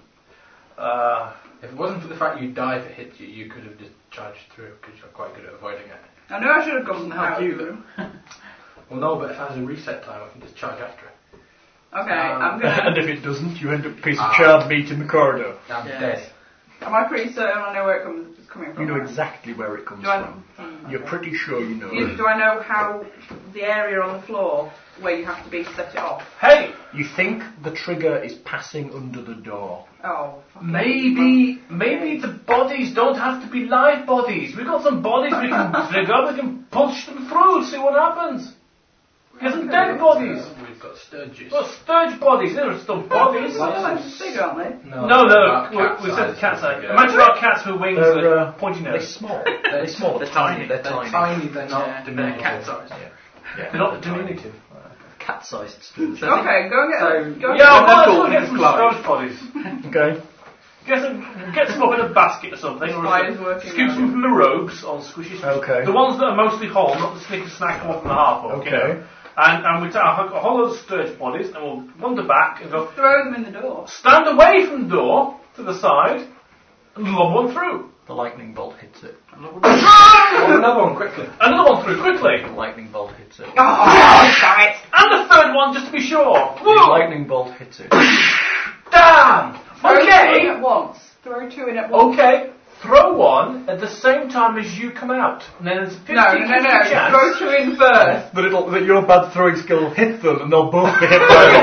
If it wasn't for the fact you die if it hits you, you could have just charged through because you're quite good at avoiding it. I know I should have gone Help out you, of the room. Well, no, but if it has a reset time, I can just charge after it. Okay, I'm And gonna. if it doesn't, you end up a piece of charred meat in the corridor. I'm Yeah. dead. Am I pretty certain I know where it's coming from? You know exactly where it comes Do I from. know? You're pretty sure you know it. Do I know how the area on the floor where you have to be to set it off? Hey, You think the trigger is passing under the door. Oh, fucking maybe the bodies don't have to be live bodies. We've got some bodies we can trigger. We can push them through, see what happens. Get some dead bodies. We've got sturges. Well, sturge bodies. They're still bodies. They're big, aren't they? No, about we said the cat side. Yeah. Imagine our cats with wings They're, and pointy They're nose. small. They're small. They're tiny. They're They're tiny. tiny, they're not Yeah, they're diminutive. cat size. Yeah. They're not diminutive. Cat-sized stools. Okay, go and get So- go and Yeah, get let's cool. go get some Clive. sturge bodies. Okay. Get some up in a basket or something. Or Spider's working scoop some from the robes on squishy squishy. Okay. The ones that are mostly whole, not the snicker snack one from the half book. Okay. You know. And we take a whole load of sturge bodies and we'll wander back and go, throw them in the door. stand away from the door to the side and lob one through. The lightning bolt hits it. Oh, another one, quickly. Another one through, quickly. The lightning bolt hits it. Oh, damn it! And the third one just to be sure. The Whoa! lightning bolt hits it. Damn! Throw two in Okay. at once. Throw two in at once. Okay. Throw one at the same time as you come out. And then there's a 50 No. chance. Throw two in first. That your bad throwing skill will hit them and they'll both be hit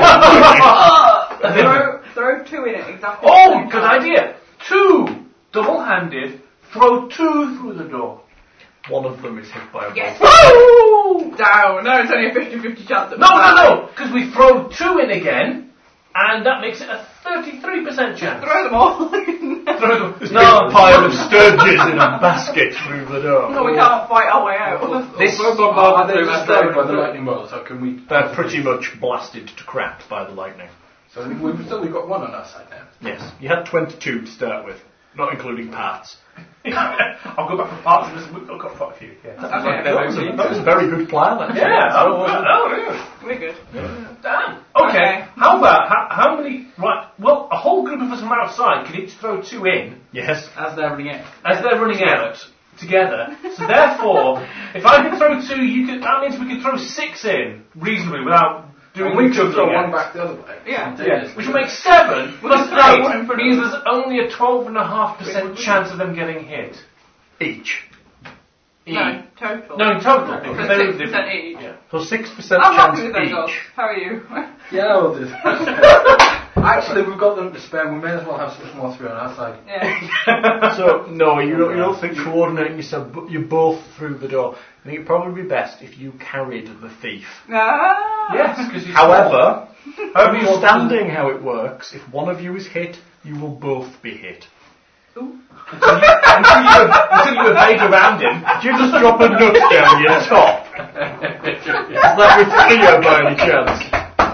by it. Throw two in it exactly. at the Oh, same good time. idea. Two. Double-handed. Throw two through the door. One of them is hit by a bolt. Yes. Woo! Down. No, it's only a 50-50 chance. That No. Because we throw two in again, and that makes it a 33% chance. Throw them all in. Throw them. There's a pile of sturges in a basket through the door. No, we can't fight our way out. This Are they destroyed by the lightning bolt, so can we... They're pretty much blasted to crap by the lightning. So we've still got one on our side now. Yes. You had 22 to start with, not including parts. I'll go back for parts of this. We've got quite a few. Yeah. That was a very good plan, actually. Yeah. Yeah. We're good. Damn. Okay. Okay. How about how many? Right. Well, a whole group of us from outside can each throw two in Yes. As they're running out. as they're running out together. So therefore, if I can throw two, that means we can throw six in reasonably without doing we the could throw juggling one act. back the other way. Yeah. Yeah, which makes 7 plus just throw one in 8 front of means us. there's only a 12.5% chance of them getting hit. Each. No, total. No, in total. So Because they were 6% different. each. Yeah. So 6% I'm chance happy with those odds. each. How are you? Yeah, we'll do that. Actually, we've got them to spare. We may as well have some more through on our side. Yeah. So, no, you don't think coordinating yourself, but you're both through the door. I think it'd probably be best if you carried the thief. Ah. Yes, because However, understanding understanding how it works, if one of you is hit, you will both be hit. Ooh. until you evade around him. If you just drop a nut down your top, is that with clear by any chance?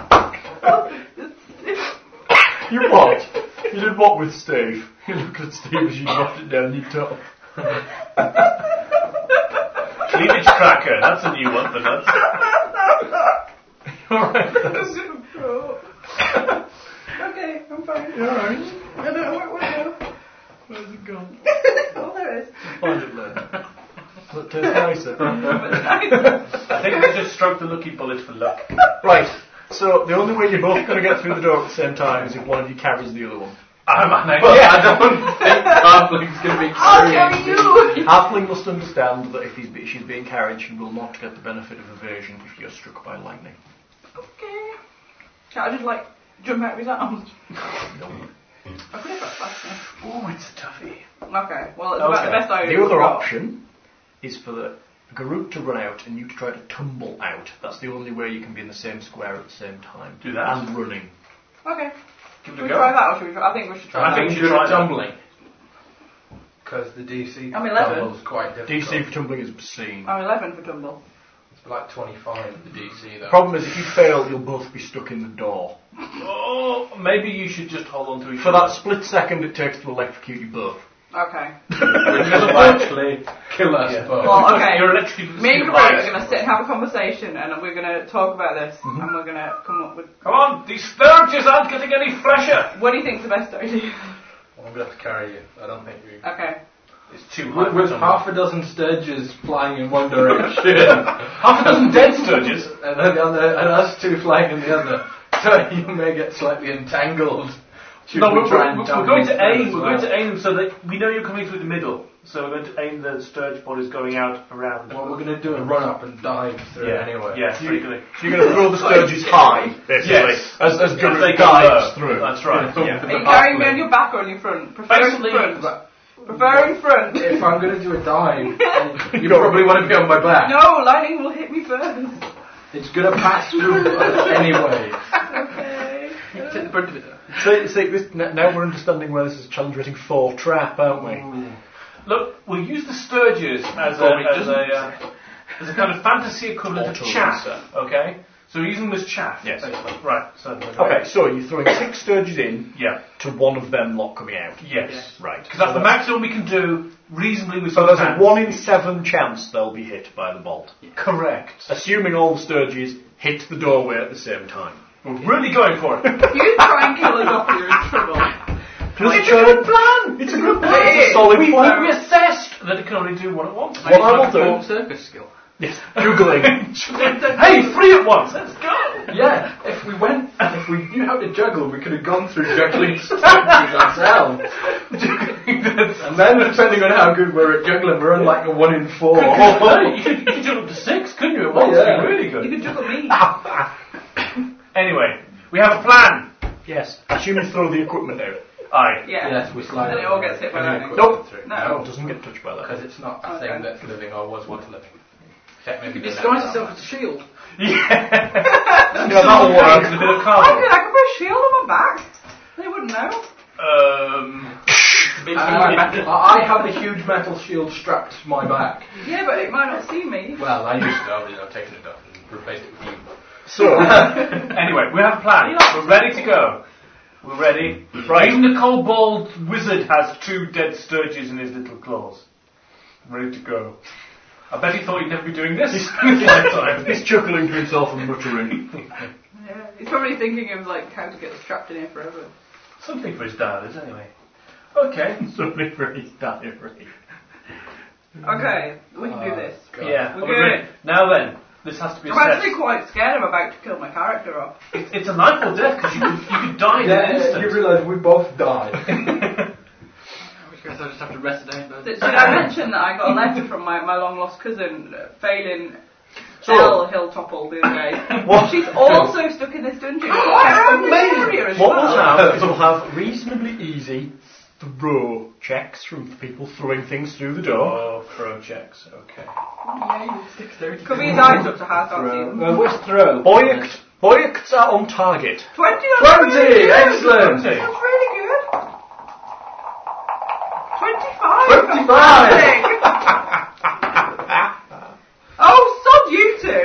You what? You did what with Steve? You looked at Steve as you dropped it down your top. Cleavage cracker, that's a new one for nuts. Alright. Okay, I'm fine. You alright? I don't know where now. Where's it gone? Oh, there it is. Find it there. Does it taste nicer? I think we just struck the lucky bullet for luck. Right. So the only way you're both going to get through the door at the same time is if one of you carries the other one. I don't think Halfling's going to be I'll carry you. Halfling must understand that if she's being carried, she will not get the benefit of evasion if you're struck by lightning. Okay. Can't I just like jump out of his arms? No. I could have got faster. Oh, it's a toughie. Okay, well it's about the best idea. The we've other got. option is for the Garuk to run out and you to try to tumble out. That's the only way you can be in the same square at the same time. Do that. And running. Okay. Give Should it we a try go. that or should we try? I think we should try I that. think we should Good try at that. tumbling. Because the DC I'm 11. tumble's quite difficult. DC for tumbling is obscene. I'm 11 for tumble. It's like 25 the DC though. Problem is, if you fail, you'll both be stuck in the door. Oh, maybe you should just hold on to each For other. that split second it takes to electrocute you both. Okay. Which will actually kill us Yeah. both. Well, okay. You're electrocuted. Me and Garuk are going to sit and have a conversation and we're going to talk about this and we're going to come up with... Come on, these sturges aren't getting any fresher. What do you think's the best idea? Well, I'm going to have to carry you. I don't think we... Okay. It's too high. With half a dozen sturges flying in one direction, half a dozen dead sturges. and us two flying in the other, so you may get slightly entangled. Should No, we we're try and going to tumble aim. as We're well? going to aim so that we know you're coming through the middle. So we're going to aim the sturge bodies going out around. Well, we're going to do a run up and dive through anyway. Yeah, pretty good. So you're going to throw the sturges high, basically, Yes. as If they Garuk go dives low. through. That's right. Yeah. Are you carrying me on your back or on your front? Preferring Basically, front. Preferring front. If I'm going to do a dive, you probably want to be on my back. No, lightning will hit me first. It's going to pass through us anyway. Okay. Take the brunt of it though. Now we're understanding where this is a challenge rating 4 trap, aren't we? Look, we'll use the sturges as a kind of fantasy equivalent of Auto chaff. roaster. Okay? So we're using them as chaff. Yes. basically. Right. So Okay, so you're throwing 6 sturges in Yeah. to one of them not coming out. Yes. Right. Because that's the maximum we can do reasonably with So some there's a hands. 1 in 7 chance they'll be hit by the bolt. Correct. Assuming all the sturges hit the doorway at the same time. We're really going for it. If you try and kill us off, you're in trouble. It's a good plan. It's a good plan. It It's a is. solid We plan. assessed that it can only do one at once. What I will do... Circus skill. Yes, juggling. Hey, 3 at once. Let's go. Yeah, if we knew how to juggle, we could have gone through juggling sturges ourselves. And then, depending on how good we're at juggling, we're on like a 1 in 4. You could jump up to 6, couldn't you? At once, yeah. It'd be really You good. can juggle me. Anyway, we have a plan. Yes, assume you throw the equipment out. Aye. Yeah. Yes, we slide And it all gets hit by lightning. Nope. No. It doesn't get touched by that. Because it's not a Okay. thing that's living or was once living. Except maybe You the disguise next yourself one. as a shield. Yeah. that'll work. A bit of I cargo. could put a shield on my back. They wouldn't know. I have a huge metal shield strapped to my back. Yeah, but it might not see me. Well, I used to, obviously, I've taken it off and replaced it with you. So, Anyway, we have a plan. We're ready to go. We're ready. Right. Even the kobold wizard has 2 dead sturges in his little claws. Ready to go. I bet he thought he'd never be doing this in his lifetime. he's chuckling to himself and muttering. Yeah. He's probably thinking of like how to get strapped in here forever. Something for his diaries, anyway. Okay. Something for his diary. Okay, we can do this. God. Yeah. We're we're good. ready. Now then, This has to be I'm assessed. actually quite scared I'm about to kill my character off. It's a life or death because you could die in an instant. you realise we both died. In which case I'll just have to rest a day. Did I mention that I got a letter from my long lost cousin, Phelan L. Hilltopple, the other day? She's also stuck in this dungeon. Quite around this area as What we'll well. have is we'll have reasonably easy throw checks from people throwing things through the door. Oh, throw checks. Okay. Could be his eyes up to half on What's throw? Boyaks are on target. 20, that's 20, really good. excellent. That's really good. 25. 25. Fantastic. Oh, sod you two.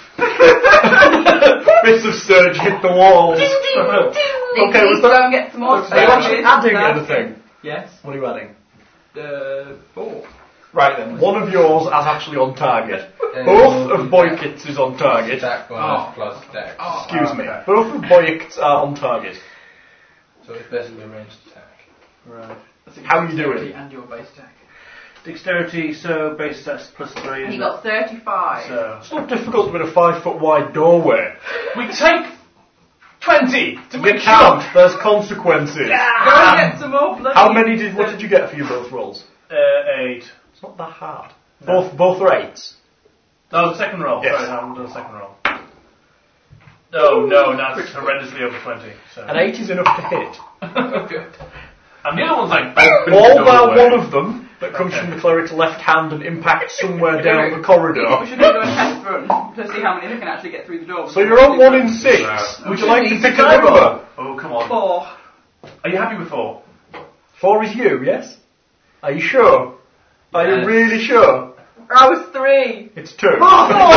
Bits of sturge hit the walls. Okay, was that? go and get some more Are you actually sturges. adding anything? Yes. What are you adding? 4. Right then, one of yours is actually on target. Both of Boykits is on target. Attack bonus plus dex. Excuse me. Both of Boykits are on target. So it's basically a ranged attack. Right. How are you doing? Dexterity and your base attack. Dexterity, so base stats plus 3. And you got 35. So It's not difficult with a 5 foot wide doorway. we take 20 to You make can't. sure. There's consequences. Go and get some more bloody... How many what did you get for your both rolls? 8. It's not that hard. No. Both are 8s. Oh, the second roll. Yes. Sorry, I haven't done the second roll. Oh, no, that's horrendously over 20. So. An 8 is enough to hit. Good. And the other one's like... All but one of them that comes from the cleric's left hand and impacts somewhere down the corridor. We should do a test run to see how many we can actually get through the door. So you're on 1 in 6. Would you like to pick a number? Oh, come on. 4. Are you happy with 4? 4 is you, yes? Are you sure? Are you Yes. really sure? I was 3. It's 2. And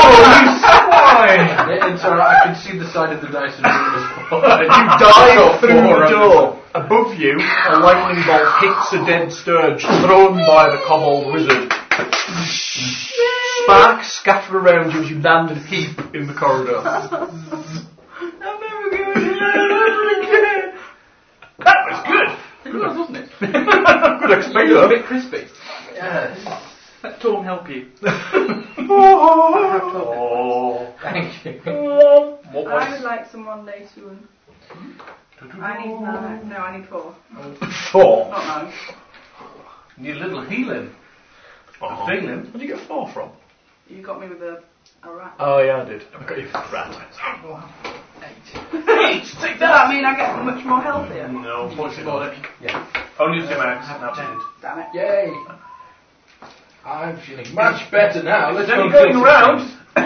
so I can see the side of the dice and roll You dive through the door. Above you, a lightning bolt hits a dead sturge thrown by the kobold wizard. Sparks scatter around you as you land in a heap in the corridor. I'm never going to That was good! It was, wasn't it? Good A explainer. bit crispy. Yes. Let Torm help you. Oh. Thank you. What I would was... like some one day soon. I need 9. No, I need 4. 4. Not 9. Need a little healing. Oh. Feeling. Where did you get 4 from? You got me with a rat. Oh yeah, I did. I got you for rat. 8. Take Does that mean I get much more health here? No, unfortunately not. Yeah. Only the max. That's it. Damn it. Yay. I'm feeling much better now. Let's Then go you're going kill around.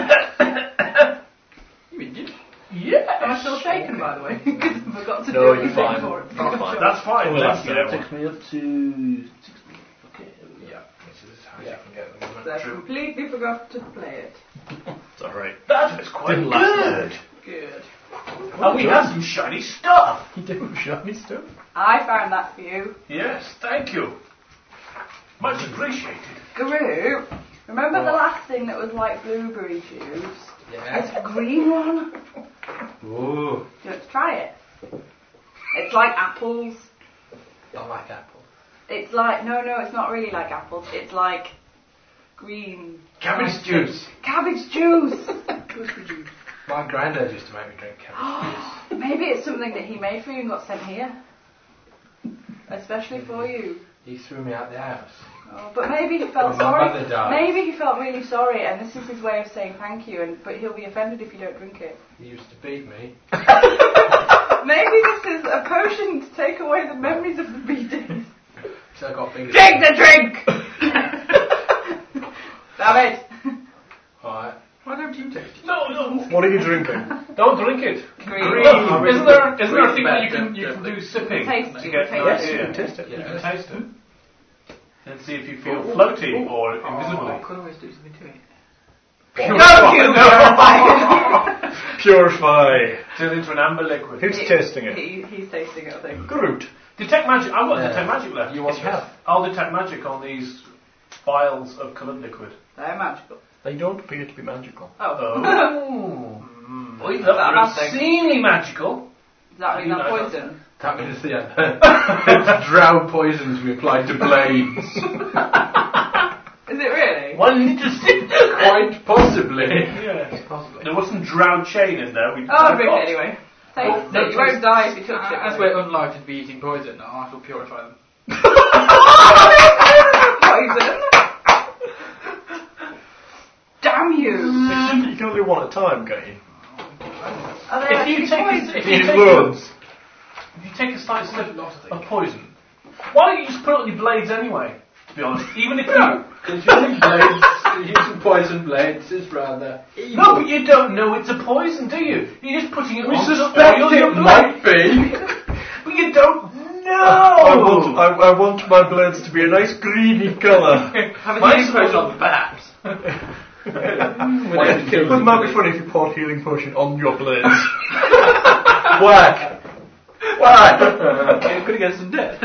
You injured? Yeah. Am I still shaken, by the way? Because I forgot to No, do you're anything fine. for it. You're fine. That's fine. We'll Thank have you. to. Takes me up to 60. Okay. Yeah. This is how you can get them. I completely forgot to play it. It's alright. That was quite Didn't last good. Good. And we had some shiny stuff. You do shiny stuff. I found that for you. Yes, thank you. Much appreciated. Guru, remember the last thing that was like blueberry juice? Yeah. It's a green one. Ooh. Do you want to try it? It's like apples. I like apples. It's like, no, it's not really like apples. It's like green. Cabbage juice. Cabbage juice! My granddad used to make me drink cabbage juice. Maybe it's something that he made for you and got sent here. Especially for you. He threw me out the house. Oh, but maybe he felt When my sorry. mother died. Maybe he felt really sorry, and this is his way of saying thank you. But he'll be offended if you don't drink it. He used to beat me. Maybe this is a potion to take away the memories of the beatings. So I got fingers. Take the drink. Damn it! Alright. Why don't you taste it? No. What are you drinking? Don't drink it. Green. Isn't there a thing that Green. you can do sipping Taste to it, get taste an it. idea? You can taste it. You can taste it. And see if you feel floaty or invisible. I could always do something to it. Purify. Turn into an amber liquid. Who's tasting it? He's tasting it, I think. Groot. Detect magic. I've got Yeah. detect magic left. You want Yes, you have. I'll detect magic on these vials of coloured liquid. They're magical. They don't appear to be magical. Oh. Oh. Boy, that a bad that's thing? obscenely magical. Does that mean they're No, poison? That means the it's drow poisons we applied to blades. Is it really? 1 litre stick. Quite possibly. Yeah. Possibly. There was some drowned chain in there. I'll drink it anyway. Taste no, it. You won't die if you touch it. As we're unlikely to be eating poison, I shall purify them. Poison. Damn you! You can only one at a time, can't you? Are they If actually you take poison? a, if you take a slight sniff of poison, why don't you just put it on your blades anyway? To be honest, even if you Because using blades, using poison blades is rather evil. no, but you don't know it's a poison, do you? You're just putting it We on suspect your it might be. But you don't know. I want my blades to be a nice greeny colour. Have a healing potion on the bats. Wouldn't that be funny if you poured healing potion on your blades? Whack! Whack! Okay, could get some death.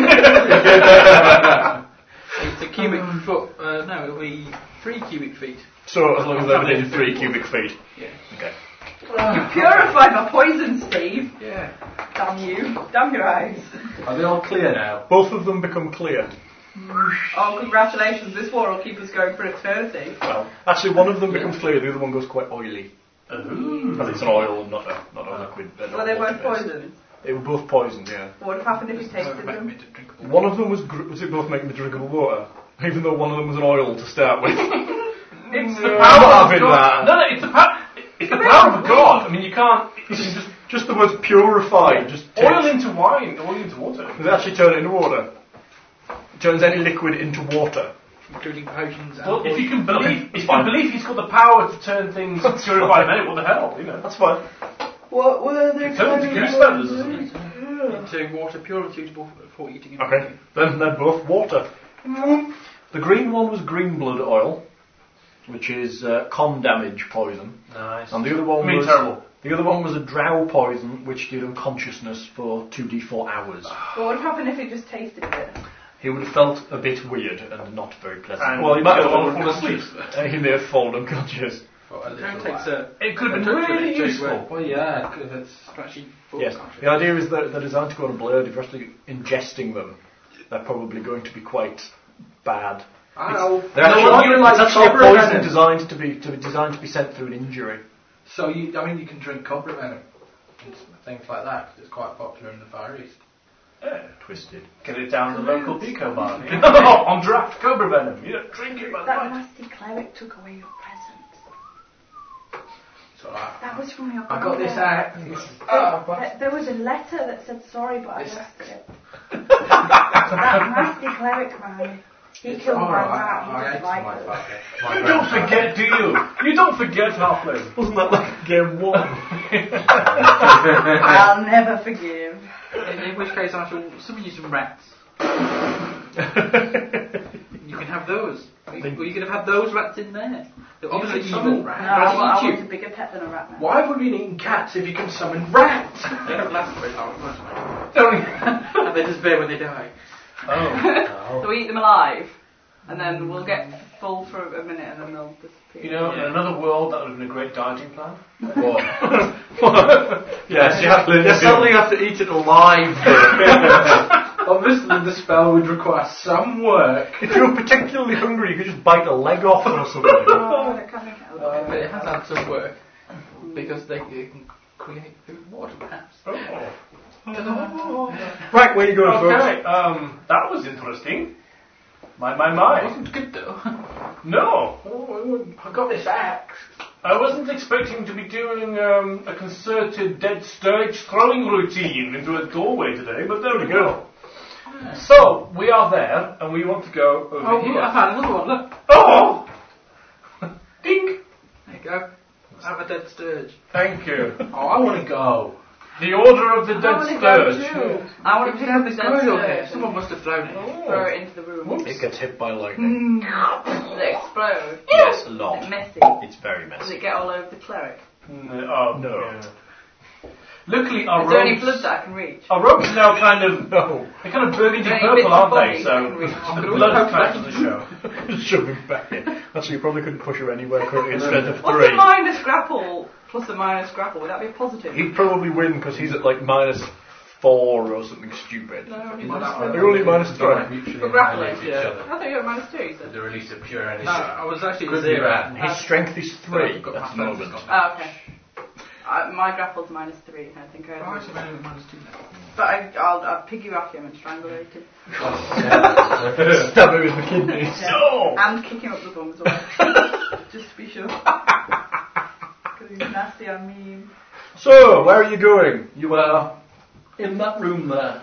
It's a cubic foot. No, it'll be 3 cubic feet. So as long as they're within 3 cubic feet. Yeah. Okay. You purified my poison, Steve. Yeah. Damn you. Damn your eyes. Are they all clear now? Both of them become clear. Oh, congratulations. This war will keep us going for eternity. Well, actually, one of them becomes clear. The other one goes quite oily. Ooh. Because it's an oil and not a liquid. Were they both poisoned? They were both poisoned, yeah. What would have happened if you tasted Make them? me to drinkable. One of them was it both making me drinkable water, even though one of them was an oil to start with. It's the I'm power not of having God. that. No, it's the power. It's the power of God. I mean, you can't. It's Just the word purified. Just oil into wine, oil into water. Does it actually turn it into water? It turns any liquid into water. Including potions and Well, if you can believe, Okay, if fine. you believe he's got the power to turn things purify them, what the hell, you know? That's fine. What were they Turn to goose feathers or something. into water purely suitable for eating. And Okay, then they're both water. The green one was green blood oil, which is con damage poison, Nice. and the other one was terrible. the other one was a drow poison, which gave him consciousness for 2d4 hours. What would happen if he just tasted it? He would have felt a bit weird and not very pleasant. And Well, he might have fall fallen asleep. He may have fallen unconscious. It takes a. It could have been a touch of really it to, useful. Well, yeah, because it's... to actually fall Yes, conscious. the idea is that they're designed to go on a blade. If you're actually ingesting them, they're probably going to be quite bad. They're actually, it's actually a poison designed to be sent through an injury. So, you can drink cobra venom and things like that, because it's quite popular in the Far East. Twisted. Get it down the local pico bar. On draft cobra venom. You don't drink it by the That way. nasty cleric took away your presents. So That was from your I got this grandmother. axe. There was a letter that said sorry, but I lost it. That nasty cleric man. He killed my rat. He doesn't like us. You don't forget, do you? You don't forget, Halfling. Wasn't that like game one? I'll never forgive. In which case, I shall summon you some rats. You can have those. Or you could have had those rats in there. They're obviously can evil. summon No, rats. I Rats want eat a you. bigger pet than a rat now. Why have we been eating cats if you can summon rats? They don't last very long, Don't. and they disappear when they die. Oh. So we eat them alive, and then we'll get full for a minute, and then they'll disappear. You know, in another world, that would have been a great dieting plan. Yes, you have to. You suddenly have to eat it alive. Obviously, the spell would require some work. If you were particularly hungry, you could just bite a leg off or something. Oh, they're coming out. But it has had some work. Because they can create food and water, perhaps. Right, where you going, folks? Okay, that was interesting. My. It wasn't good, though. No. I got this axe. I wasn't expecting to be doing a concerted dead sturge throwing routine into a doorway today, but there we go. So, we are there, and we want to go over Oh, here. I found another one, look. Oh! Ding! There you go. Have a dead sturge. Thank you. Oh, I want to go. The Order of the I Dead want to go Sturge. too. I want to pick up the dead Corridor here. sturge Someone must have thrown it. and throw it into the room. It gets hit by lightning. Does it explode? Yes, a Is lot. it messy? It's very Does messy. it get all over the cleric? No. No. Yeah. Luckily, our Is there any robes... blood that I can reach? Our robes are now kind of... No. They're kind of burgundy Is there any purple, bits of aren't body they? that I So can reach? the blood comes to the show. Shove him back in. Actually, you probably couldn't push her anywhere currently in strength of What's 3. the minus grapple plus the minus grapple? Would that be a positive? He'd probably win because he's at like minus 4 or something stupid. No, only They're only minus 3. For grappling? Yeah. I thought you were at -2, you said. The release of pure energy. No, I was actually Could be 0. bad. His strength is 3 Got at the my moment. Ah, okay. My grapple's -3, I think I Oh, had. actually, mine was -2 now. But I'll piggyback him and strangulate him. Stab him in the kidneys. Yeah. And kick him up the bum as well. Just to be sure. Because he's nasty and mean. So, where are you going? You are in that room there.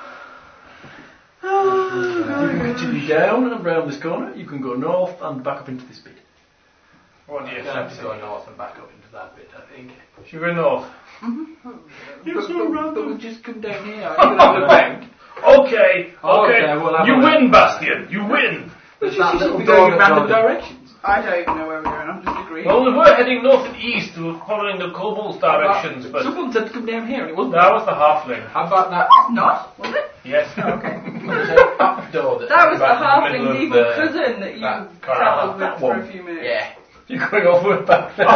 You can continue down and round this corner. You can go north and back up into this bit. What do you You're going to have to think? go north and back up into that bit, I think. Should we go north? But we'll just come down here. I'm gonna have a bank. Okay, Okay, we'll have you a- win, Bastion. You win. There's that just little something going in door random that's directions. I don't even know where we're going, I'm just agreeing. Well, we were heading north and east. We were following the kobold's directions, but Someone said to come down here and it wasn't. that was the halfling. How about that Not, was it? Yes. Okay. up door That was the right in halfling's middle of evil the- cousin that you that travelled with that for one. a few minutes. Yeah. You're going all the way back there.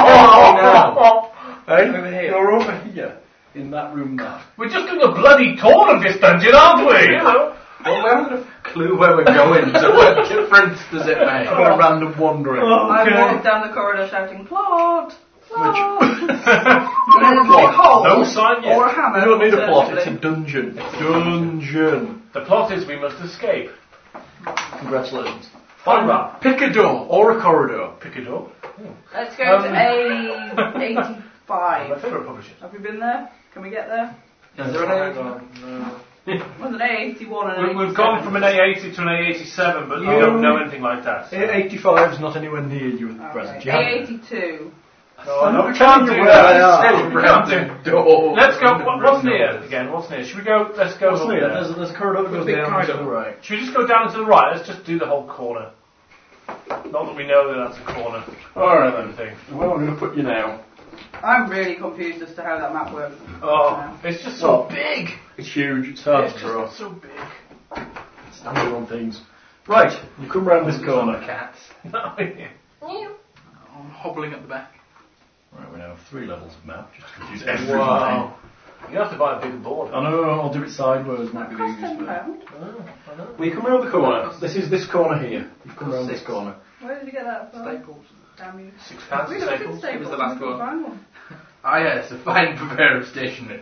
Hey, Over here. you're over here. In that room there. We're just doing a bloody tour of this dungeon, aren't we? You know? Well, we haven't got a clue where we're going, so what difference does it make? I've got a random wandering. I walked down the corridor shouting, plot! Plot! Which- There's a big hole. No sign yet. Or a hammer. You don't need a plot, it's a alternatively. dungeon. Dungeon. The plot is we must escape. Congratulations. Alright. Pick a door or a corridor. Pick a door. Let's go to A85. My favourite publisher. Have we been there? Can we get there? Is there an Was an A81 and an We've gone from an A80 to an A87, but we don't know anything like that. So. A85 is not anywhere near you at the present. You haven't- A82. No, we telling can't you do where that. they are. We can't do. Door. Let's go. What's near again? What's near? Should we go? Let's go. What's up near? there. There's a corridor that goes big down corridor. to the right. Should we just go down and to the right? Let's just do the whole corner. Not that we know that that's a corner. Alright Kind then. of thing. Well, I'm going to put you now. I'm really confused as to how that map works. Oh, it's just so Well, big. It's huge, it's hard It's to draw. just so big. Standing on things. Right, you come round this corner. Cats. No, yeah. I'm hobbling at the back. Right, we now have 3 levels of map, just to confuse everybody. Wow. You have to buy a bigger board. I know, I'll do it sideways, might be the Cost easiest way. £10. Oh, I know. Well, you come round the corner. This is this corner here. You've come round this corner. Where did you get that from? Staples. Damn you. £6 We for looked at Staples. Staples. the last we couldn't one. find one. Ah, yes, a fine pair of stationery.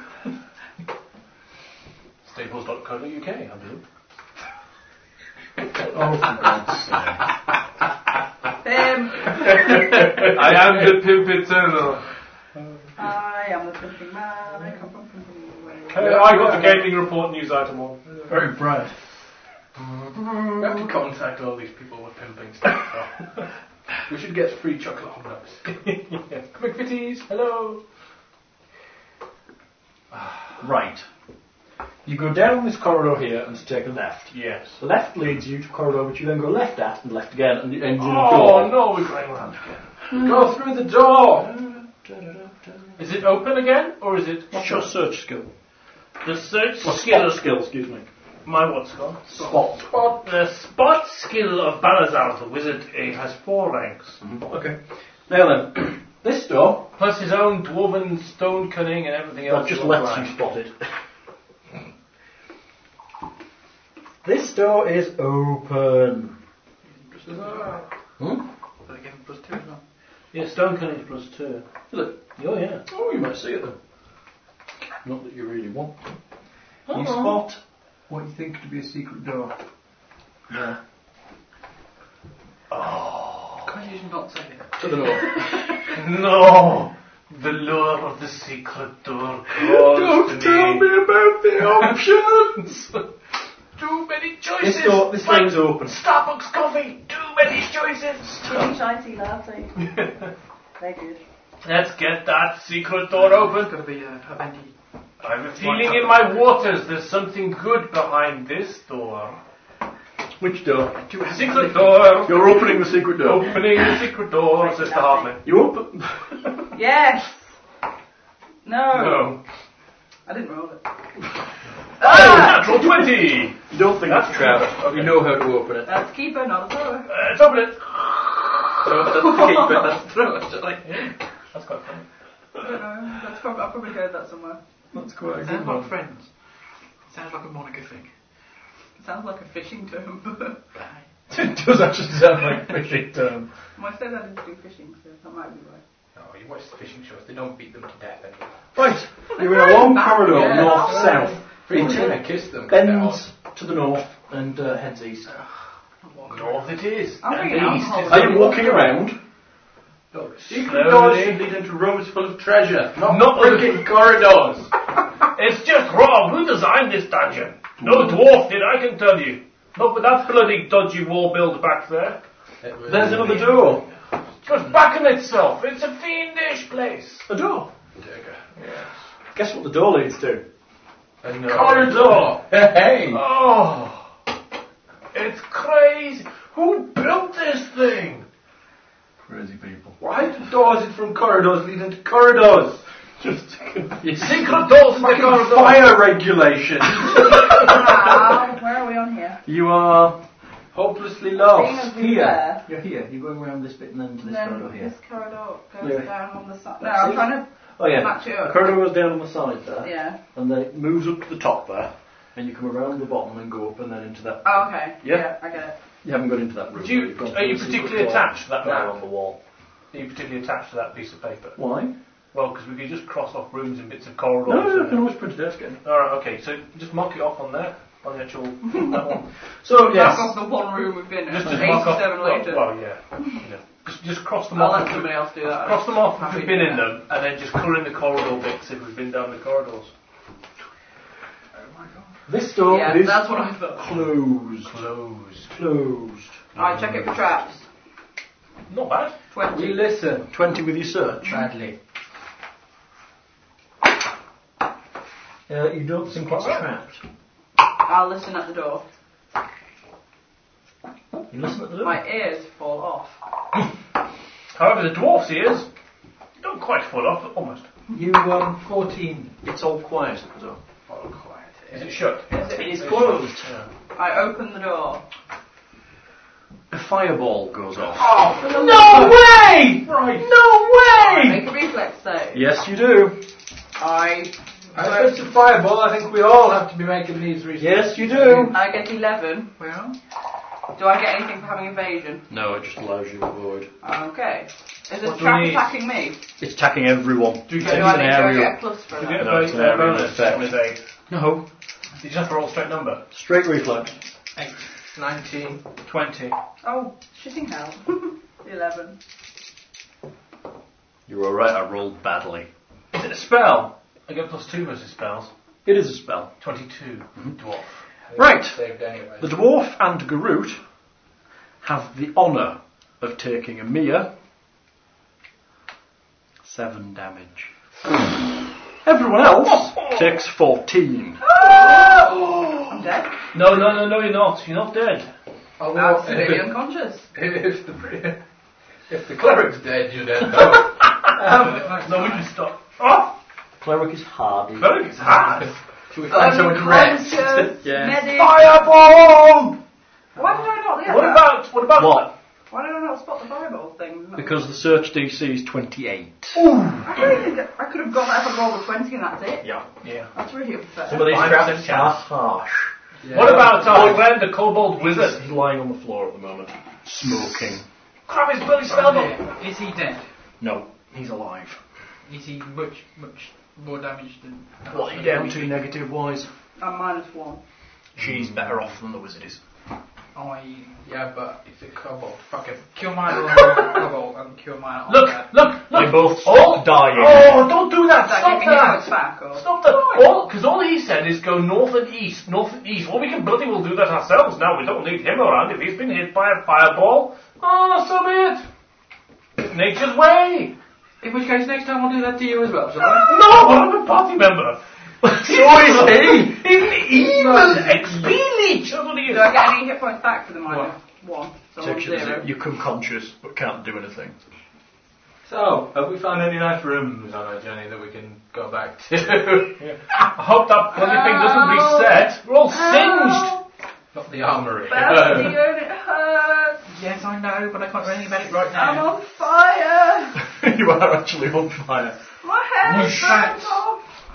Staples.co.uk, I believe. Oh, for God's sake. I am the pimp eternal. I am the pimping man. I come from pimping away. I got the gaming report news item on. Very bright. We have to contact all these people with pimping stuff. So. We should get free chocolate hot dogs. Yes. McVitie's, hello. Right. You go down this corridor here and take a left. Yes. The left leads you to a corridor which you then go left at and left again and it ends in a Oh door. no, we're going around again. Go through the door! Is it open again, or is it... What's your search skill? The search Or skill... spot skill, excuse me. My what skill? Spot. The spot skill of Balazar, the wizard, has 4 ranks. Okay. Now then, this door Plus his own dwarven stone cunning and everything that else. just will lets rank. you spot it. This door is open. Hmm? But again, +2 as well. Yeah, stone cunning plus 2. Is it? Oh yeah. Oh, you might see it then. Not that you really want to. You spot what you think to be a secret door. Yeah. Can't you just not say it? To the north. No! The lure of the secret door calls to me. about the options! Too many choices! This door is open. Starbucks coffee! Too many choices! Chili shiny latte. Very good. Let's get that secret door open. It's got to be a venti. I have a feeling in my waters there's something good behind this door. Which door? Secret door! You're opening the secret door. Opening the secret door, says the halfling. You open. Yes! No! No. I didn't roll it. Natural 20! You don't think that's trap. Okay. You know how to open it. That's keeper, not a thrower. Let's open it! So that's the keep it, that's the throw, actually. That's quite funny. I don't know. I probably heard that somewhere. That's quite a Sounds good like one. friends. Sounds like a Monica thing. Sounds like a fishing term. It does actually sound like a fishing term. My stepdad didn't do fishing, so that might be why. No, you watch the fishing shows, they don't beat them to death anyway. Right, you're in a long corridor, Yeah. north-south. Free to kiss them. Bends to the north and heads east. North it is. I'm And bringing east alcohol. is Are you walking around? No, secret doors should lead into rooms full of treasure, not freaking corridors. It's just wrong. Who designed this dungeon? No dwarf did, I can tell you. Not with that bloody dodgy wall built back there. There's another door. It goes back on itself. It's a fiendish place. A door. Yes. Guess what the door leads to? Corridor. Hey! Oh, it's crazy. Who built this thing? Crazy people. Why do doors in from corridors lead into corridors? Just Secret doors in the Fucking corridor. fire regulation. Wow, where are we on here? You are Hopelessly Being lost. a here. there. You're here. You're going around this bit and then to this Then corridor here. this corridor goes Yeah. down on the side. No, That's I'm it. trying Oh yeah. Match it The up. corridor goes down on the side there. Yeah. And then it moves up to the top there. And you come around the bottom and go up and then into that. Oh, okay. Yeah. Yeah, I get it. You haven't got into that room. Would you- You've gone are you through the particularly secret door attached to that down map? on the wall. Are you particularly attached to that piece of paper? Why? Well, because we could just cross off rooms and bits of No, corridors. no, I can always print it out again. Alright, okay, so just mark it off on there, on the actual, that one. So, yes. That's off the one room we've been in. Just mark off, 87 later. well, yeah. Just cross them I'll off. let somebody else do that. Cross them off if Happy we've to been do in that. them, and then just colour in the corridor bits if we've been down the corridors. This door Yeah, is that's what I thought. closed. Closed. Closed. Alright, check it for traps. Not bad. 20. We listen. 20 with your search. Badly. You don't think it's trapped. I'll listen at the door. You listen at the door. My ears fall off. However, the dwarf's ears don't quite fall off, but almost. You, 14. It's all quiet. So. All quiet. Is it shut? It is closed. Yeah. I open the door. A fireball goes off. No way! Right. No way! Make a reflex save. Yes, you do. I If it's a fireball, I think we all have to be making these research. Yes, you do. get 11. Well, do I get anything for having evasion? No, it just allows you to avoid. Okay. Is What this do trap we need? attacking me? It's attacking everyone. Do you Do get, I an need to area. get a plus for do you that? get No, it's an area bonus effect. with aid? No. You just have to roll a straight number. Straight reflex. 8, 19. 20. Oh, shitting hell. 11. You're alright, I rolled badly. Is it a spell? I get +2 versus spells. It is a spell. 22. Dwarf. Right. Saved anyway. The dwarf and Garut have the honour of taking a mere 7 damage. Everyone else takes 14. I'm dead. No, you're not. You're not dead. Although, Absolutely unconscious. if the cleric's dead, you're dead. No. No, we can stop. Oh! Cleric is hardy. Cleric is hard. Should we find someone to rest? Unconscious. Yeah. Medic. Fireball! Why did I not get What that? about What? Why did I not spot the fireball thing? Because the search DC is 28. I really think I could have got that if I rolled a 20 and that's it. Yeah. Yeah. That's really unfair. Some of these 5% traps are chance. harsh. Yeah. What about our friend, the kobold wizard? He's lying on the floor at the moment, smoking. Crap, his bloody spellbook. Is he dead? No, he's alive. Is he much more damaged than... What are you down to negative wise? I'm -1. She's better off than the wizard is. Yeah, but it's a kobold. Fuck it. Kill mine on the kobold and kill mine on Look, that. look, They look. both Oh, dying. Oh, don't do that. Does that Stop give me that. his back or? Stop that. Because all he said is go north and east, north and east. Well, we can bloody well do that ourselves now. We don't need him around if he's been hit by a fireball. Oh, so be it. It's nature's way. In which case, next time I'll do that to you as well, shall I? No, I'm a party member. So is he. He's an evil XP leech. That's what he is. Do I get any hit points back for the -1? So I'm Takes you to 0. you come conscious but can't do anything. So, have we found any nice rooms on our journey that we can go back to? I hope that bloody thing doesn't reset. We're all singed. Not the armory. Bastian, it hurts. Yes, I know, but I can't do anything about it right I'm now. on fire. You are actually on fire. My hair's burnt off.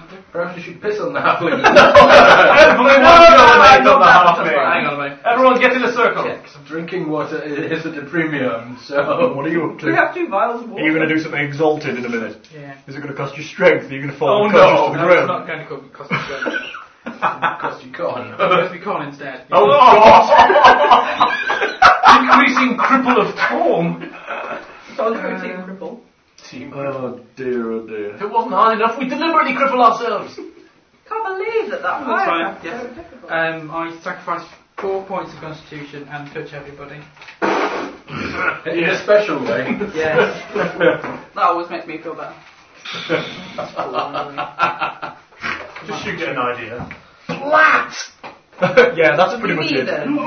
Perhaps you should piss on the halfling. Everyone urinate on the halfling. Hang on a minute. Everyone get in a circle. Drinking water is at a premium, so... What are you up Do we to? have 2 vials of Are water? you going to do something exalted in a minute? Yeah. Is it going to cost you strength? Are you going to fall Oh, unconscious no. to the No, it's ground? not going to cost me strength. Because you can't. Because we can't instead. Oh, God! Increasing cripple of form. So I was going to cripple. Oh dear, oh dear. If it wasn't hard enough, we deliberately cripple ourselves. Can't believe that That's fire fine. craft is Yeah. so difficult. I sacrifice 4 points of constitution and touch everybody. In a special way. Yes. That always makes me feel better. Just so you get an idea. Yeah, that's pretty much it. Then.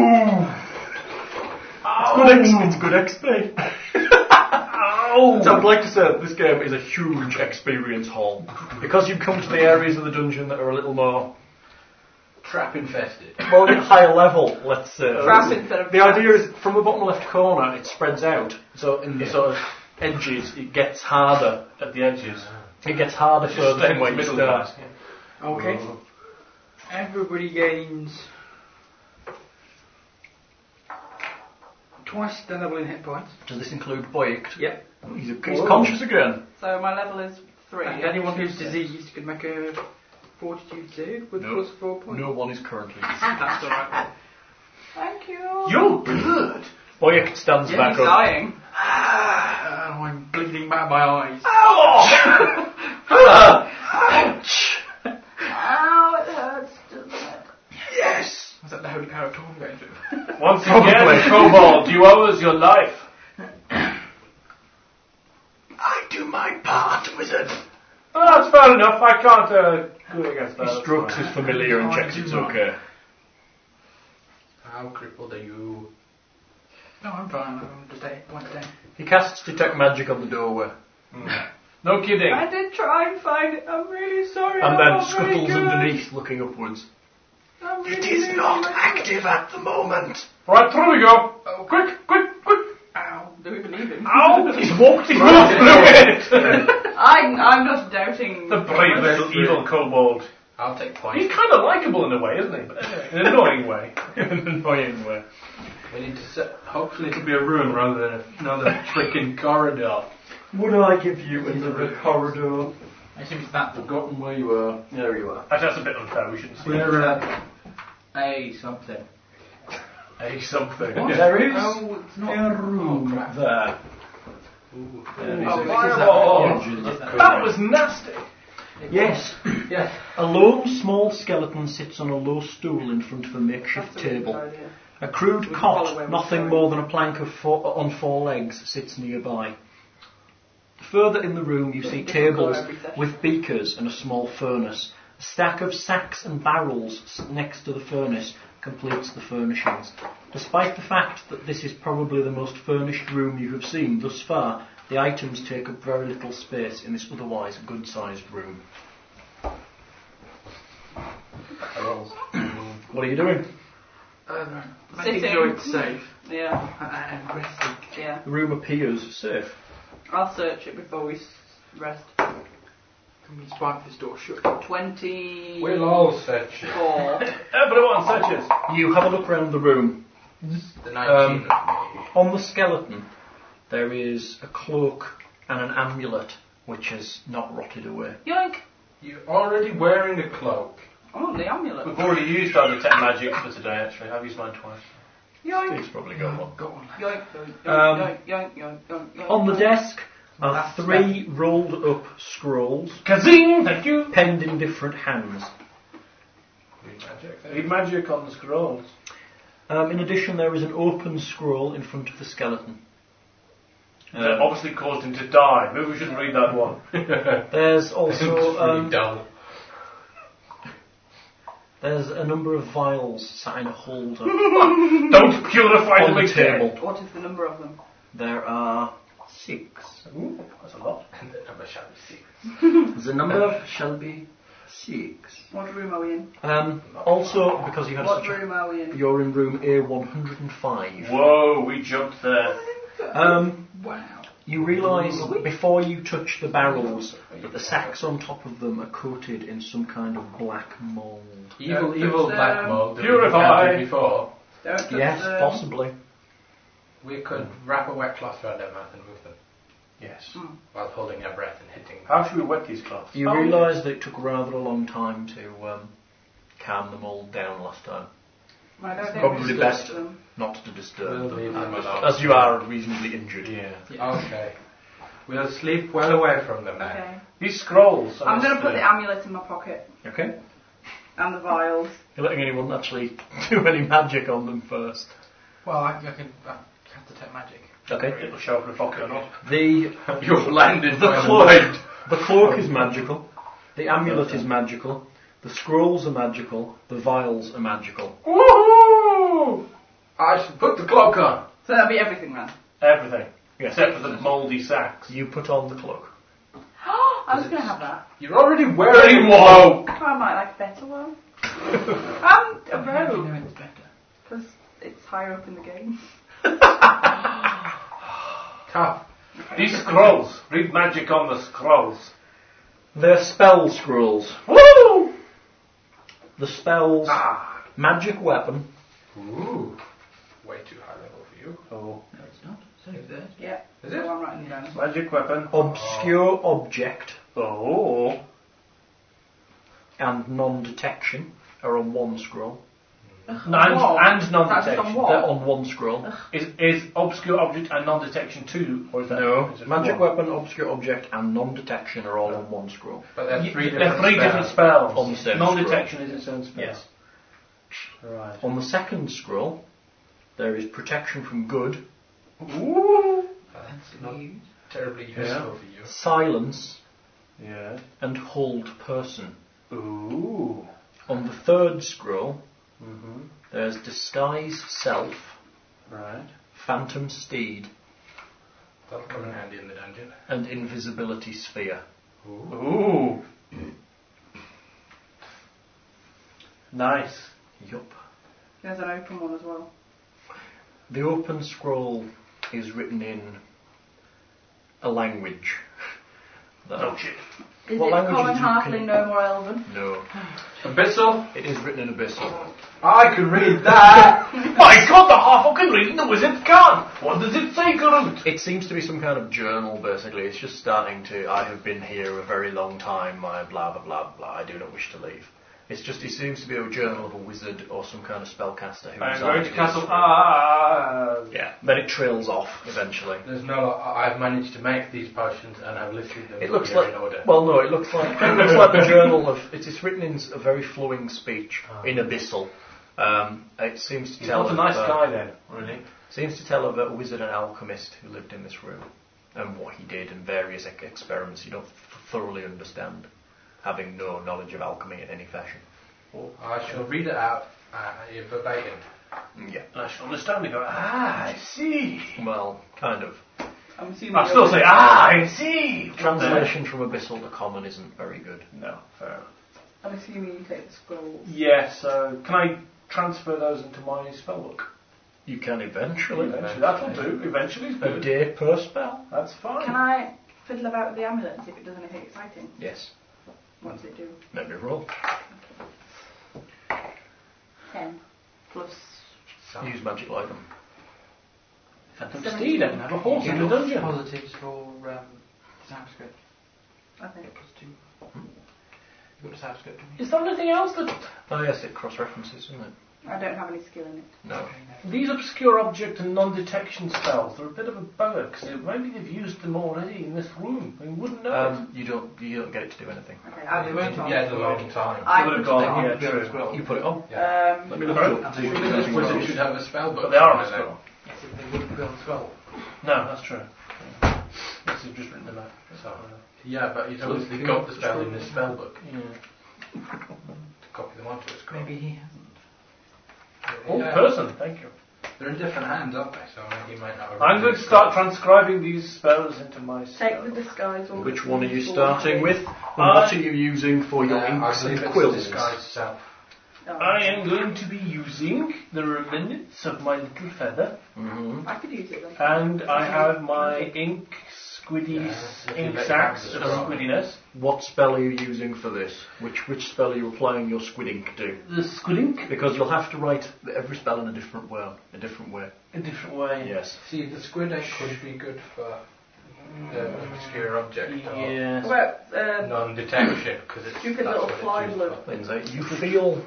It's good XP. So I'd like to say that this game is a huge experience haul. Because you've come to the areas of the dungeon that are a little more, Trap infested. well, higher level, let's say. Trap instead of The trap. idea is, from the bottom left corner, it spreads out. So in the sort of edges, it gets harder. At the edges. It gets harder further Stay from where you middle start. guys. Okay. Everybody gains twice the level in hit points. Does this include Boyk? Yep. He's conscious again. So my level is 3. And anyone who's diseased can make a fortitude save with No. plus 4 points. No one is currently. That's alright. Thank you. You're good. Boyk stands Yeah, back He's up. dying. I'm bleeding out my eyes. Ow, it hurts, doesn't it? Yes! Was that the Holy Power of Torm going through? Once again, Kobold, you owe us your life. I do my part, wizard. Oh, that's fair enough. I can't go against that. He strokes his familiar and checks it's okay. How crippled are you? No, I'm fine. I'm just one day. He casts detect magic on the doorway. No kidding. I did try and find it. I'm really sorry. And I'm then not very scuttles good. underneath, looking upwards. I'm really, really good. active at the moment. Right, through we go. Quick, quick, quick. Ow. Do we believe him? Ow! He's walked through it. I'm just doubting. The brave little evil kobold. I'll take points. He's kind of likeable in a way, isn't he? But in an annoying way. In an annoying way. We need to set. Hopefully, it'll be a room rather than another freaking corridor. Would I give you another corridor? I assume it's that one. Forgotten where you are. There you are. Actually, that's a bit unfair. We shouldn't say We're A something. A something. There is Oh, it's not. a room there. There is a fireball. edges. That was nasty. Yes. Yes. A lone, small skeleton sits on a low stool in front of a makeshift That's a really table. good idea. A crude follow cot, where we're nothing going. more than a plank of on 4 legs, sits nearby. Further in the room you see Different colour tables every session. with beakers and a small furnace. A stack of sacks and barrels next to the furnace completes the furnishings. Despite the fact that this is probably the most furnished room you have seen thus far, the items take up very little space in this otherwise good-sized room. What are you doing? Making Sitting. sure it's safe. Yeah, And resting. yeah. The room appears safe. I'll search it before we rest. Can we spike this door shut? 24. We'll all search it. Everyone searches. You have a look around the room. The 19 On the skeleton, there is a cloak and an amulet which has not rotted away. Yoink! You're already wearing a cloak. Oh, the amulet. We've already used our detect magic for today, actually. I've used mine twice. Yoink! Steve's probably got one. Go on. Yoink, yoink, Um, yoink, yoink, yoink, yoink, yoink. On the desk are That's 3 rolled up scrolls Kazing! Thank you. penned in different hands. Read magic on the scrolls. In addition, there is an open scroll in front of the skeleton. That obviously caused him to die. Maybe we shouldn't read that one. There's It's also really dull. there's a number of vials sat in a holder Don't purify on the the big table. What is the number of them? There are 6. Ooh, that's a lot. And the number shall be 6. The number shall be 6. What room are we in? Also, because you had What such a... room are we in? You're in room A105. Whoa, we jumped there. Wow. You realise before you touch the barrels that the sacks on top of them are coated in some kind of black mould. Evil black mold. Purify. Before. Don't touch Yes, them. possibly. We could wrap a wet cloth around their mouth and move them Yes. while holding our breath and hitting. How should we wet these cloths? You realise that it took rather a long time to calm the mould down last time. I don't think Probably we best touch them. not to disturb We'll leave them, them alone. as you are reasonably injured. Yeah. Okay. We'll sleep well away from them now. Okay. These scrolls. I'm going to put the amulet in my pocket Okay? and the vials. You're letting anyone actually do any magic on them first. Well, I have to take magic. Okay. It'll show up in the pocket or not. You're blinded by the cloak, light. the cloak is magical. The amulet is magical. The scrolls are magical. The vials are magical. Woohoo! I should put the cloak on. So that'll be everything then. Everything. Yes. Except for the mouldy sacks. You put on the cloak. I was going to have that. You're already wearing one. I might like a better one. And a robe. No, it's better. Because it's higher up in the game. Tough. These scrolls. Read magic on the scrolls. They're spell scrolls. Woo! The spells, Ah. magic weapon, Ooh. Way too high level for you. Oh. No, it's not. It's only there. Yeah. Is it? So I'm writing it down. Magic weapon. obscure object, Oh. and non-detection are on one scroll. And That's non-detection. on what? They're on one scroll. Is obscure object and non-detection two? Or is that No, is it magic one? weapon, obscure object, and non-detection are all on one scroll. But they're three They're different three different spells. On the same Non-detection is its own spell. Yes. Right. On the second scroll, there is protection from good, Ooh. That's not terribly useful for you. silence, Yeah. and hold person. Ooh. On the third scroll, Mhm. there's disguise self, Right. phantom steed, That'll come in handy in the dungeon. and invisibility sphere. Ooh. Nice. Yup. There's an open one as well. The open scroll is written in a language. that- Oh shit. Is What it languages common, you halfling, can- no more elven? No. Abyssal? It is written in Abyssal. I can read that! My God, the half I can read and the wizard can't. What does it say, Groot? It seems to be some kind of journal, basically. It's just starting to, I have been here a very long time, my blah blah blah blah, I do not wish to leave. It seems to be a journal of a wizard or some kind of spellcaster who I'm resides going to in castle. this room. Yeah, then it trails off eventually. There's no. I've managed to make these potions and have listed them It looks here like, in order. well no, it looks like the journal of, it's written in a very flowing speech, in Abyssal. It seems to He's tell not a of, nice guy then, really. seems to tell of a wizard and alchemist who lived in this room, and what he did, and various experiments you don't thoroughly understand, having no knowledge of alchemy in any fashion. I shall read it out verbatim. Yeah. And I shall understand and go, I see. Well, kind of. I'm assuming. I'll still say, I see. Translation from Abyssal to Common isn't very good. No, fair enough. I'm assuming you take the scrolls. Yes, can I transfer those into my spellbook? You can eventually. Eventually, that'll do. Eventually, is A good. day per spell. That's fine. Can I fiddle about with the amulet and see if it does anything exciting? Yes. What does it do? Let me roll. 10 plus. Use magic item. Phantom Steed, I can have a horse in the dungeon. Positives for Sanskrit. Okay. Plus 2. You've got a Sanskrit, haven't you? Is there anything else that... Oh yes, it cross-references, isn't it? I don't have any skill in it. No. These obscure object and non-detection spells, they're a bit of a bugger, because maybe they've used them already in this room. We wouldn't know You don't get it to do anything. Okay, I'll They put went it on. on. Yeah, it's a long time. I They would have put gone, it on. yeah, Be able to true. scroll. You put it on. Let me look But at this wizard should have a spell book. But they are on a somewhere scroll. Yes, if they wouldn't be on the scroll. No, that's true. This is just written them out. So, yeah, but he's obviously got the spell in his spell book Yeah. to copy them onto a scroll. Maybe he hasn't. Oh, Yeah. person, thank you. They're in different hands, aren't they? So he might not have I'm going to start transcribing these spells into my Take spell. the disguise one. Which one are you starting with? And what are you using for your I inks believe and it's quills? disguise self. I am going to be using the remnants of my little feather. Mm-hmm. I could use it then. And I have my ink sacs of squiddiness. What spell are you using for this? Which spell are you applying your squid ink to? The squid ink? Because you'll have to write every spell in a different way. A different way. Yes. See, the squid ink could be good for the obscure object Yes. Well, non-detection because it's stupid little fly blue. Lindsay, you feel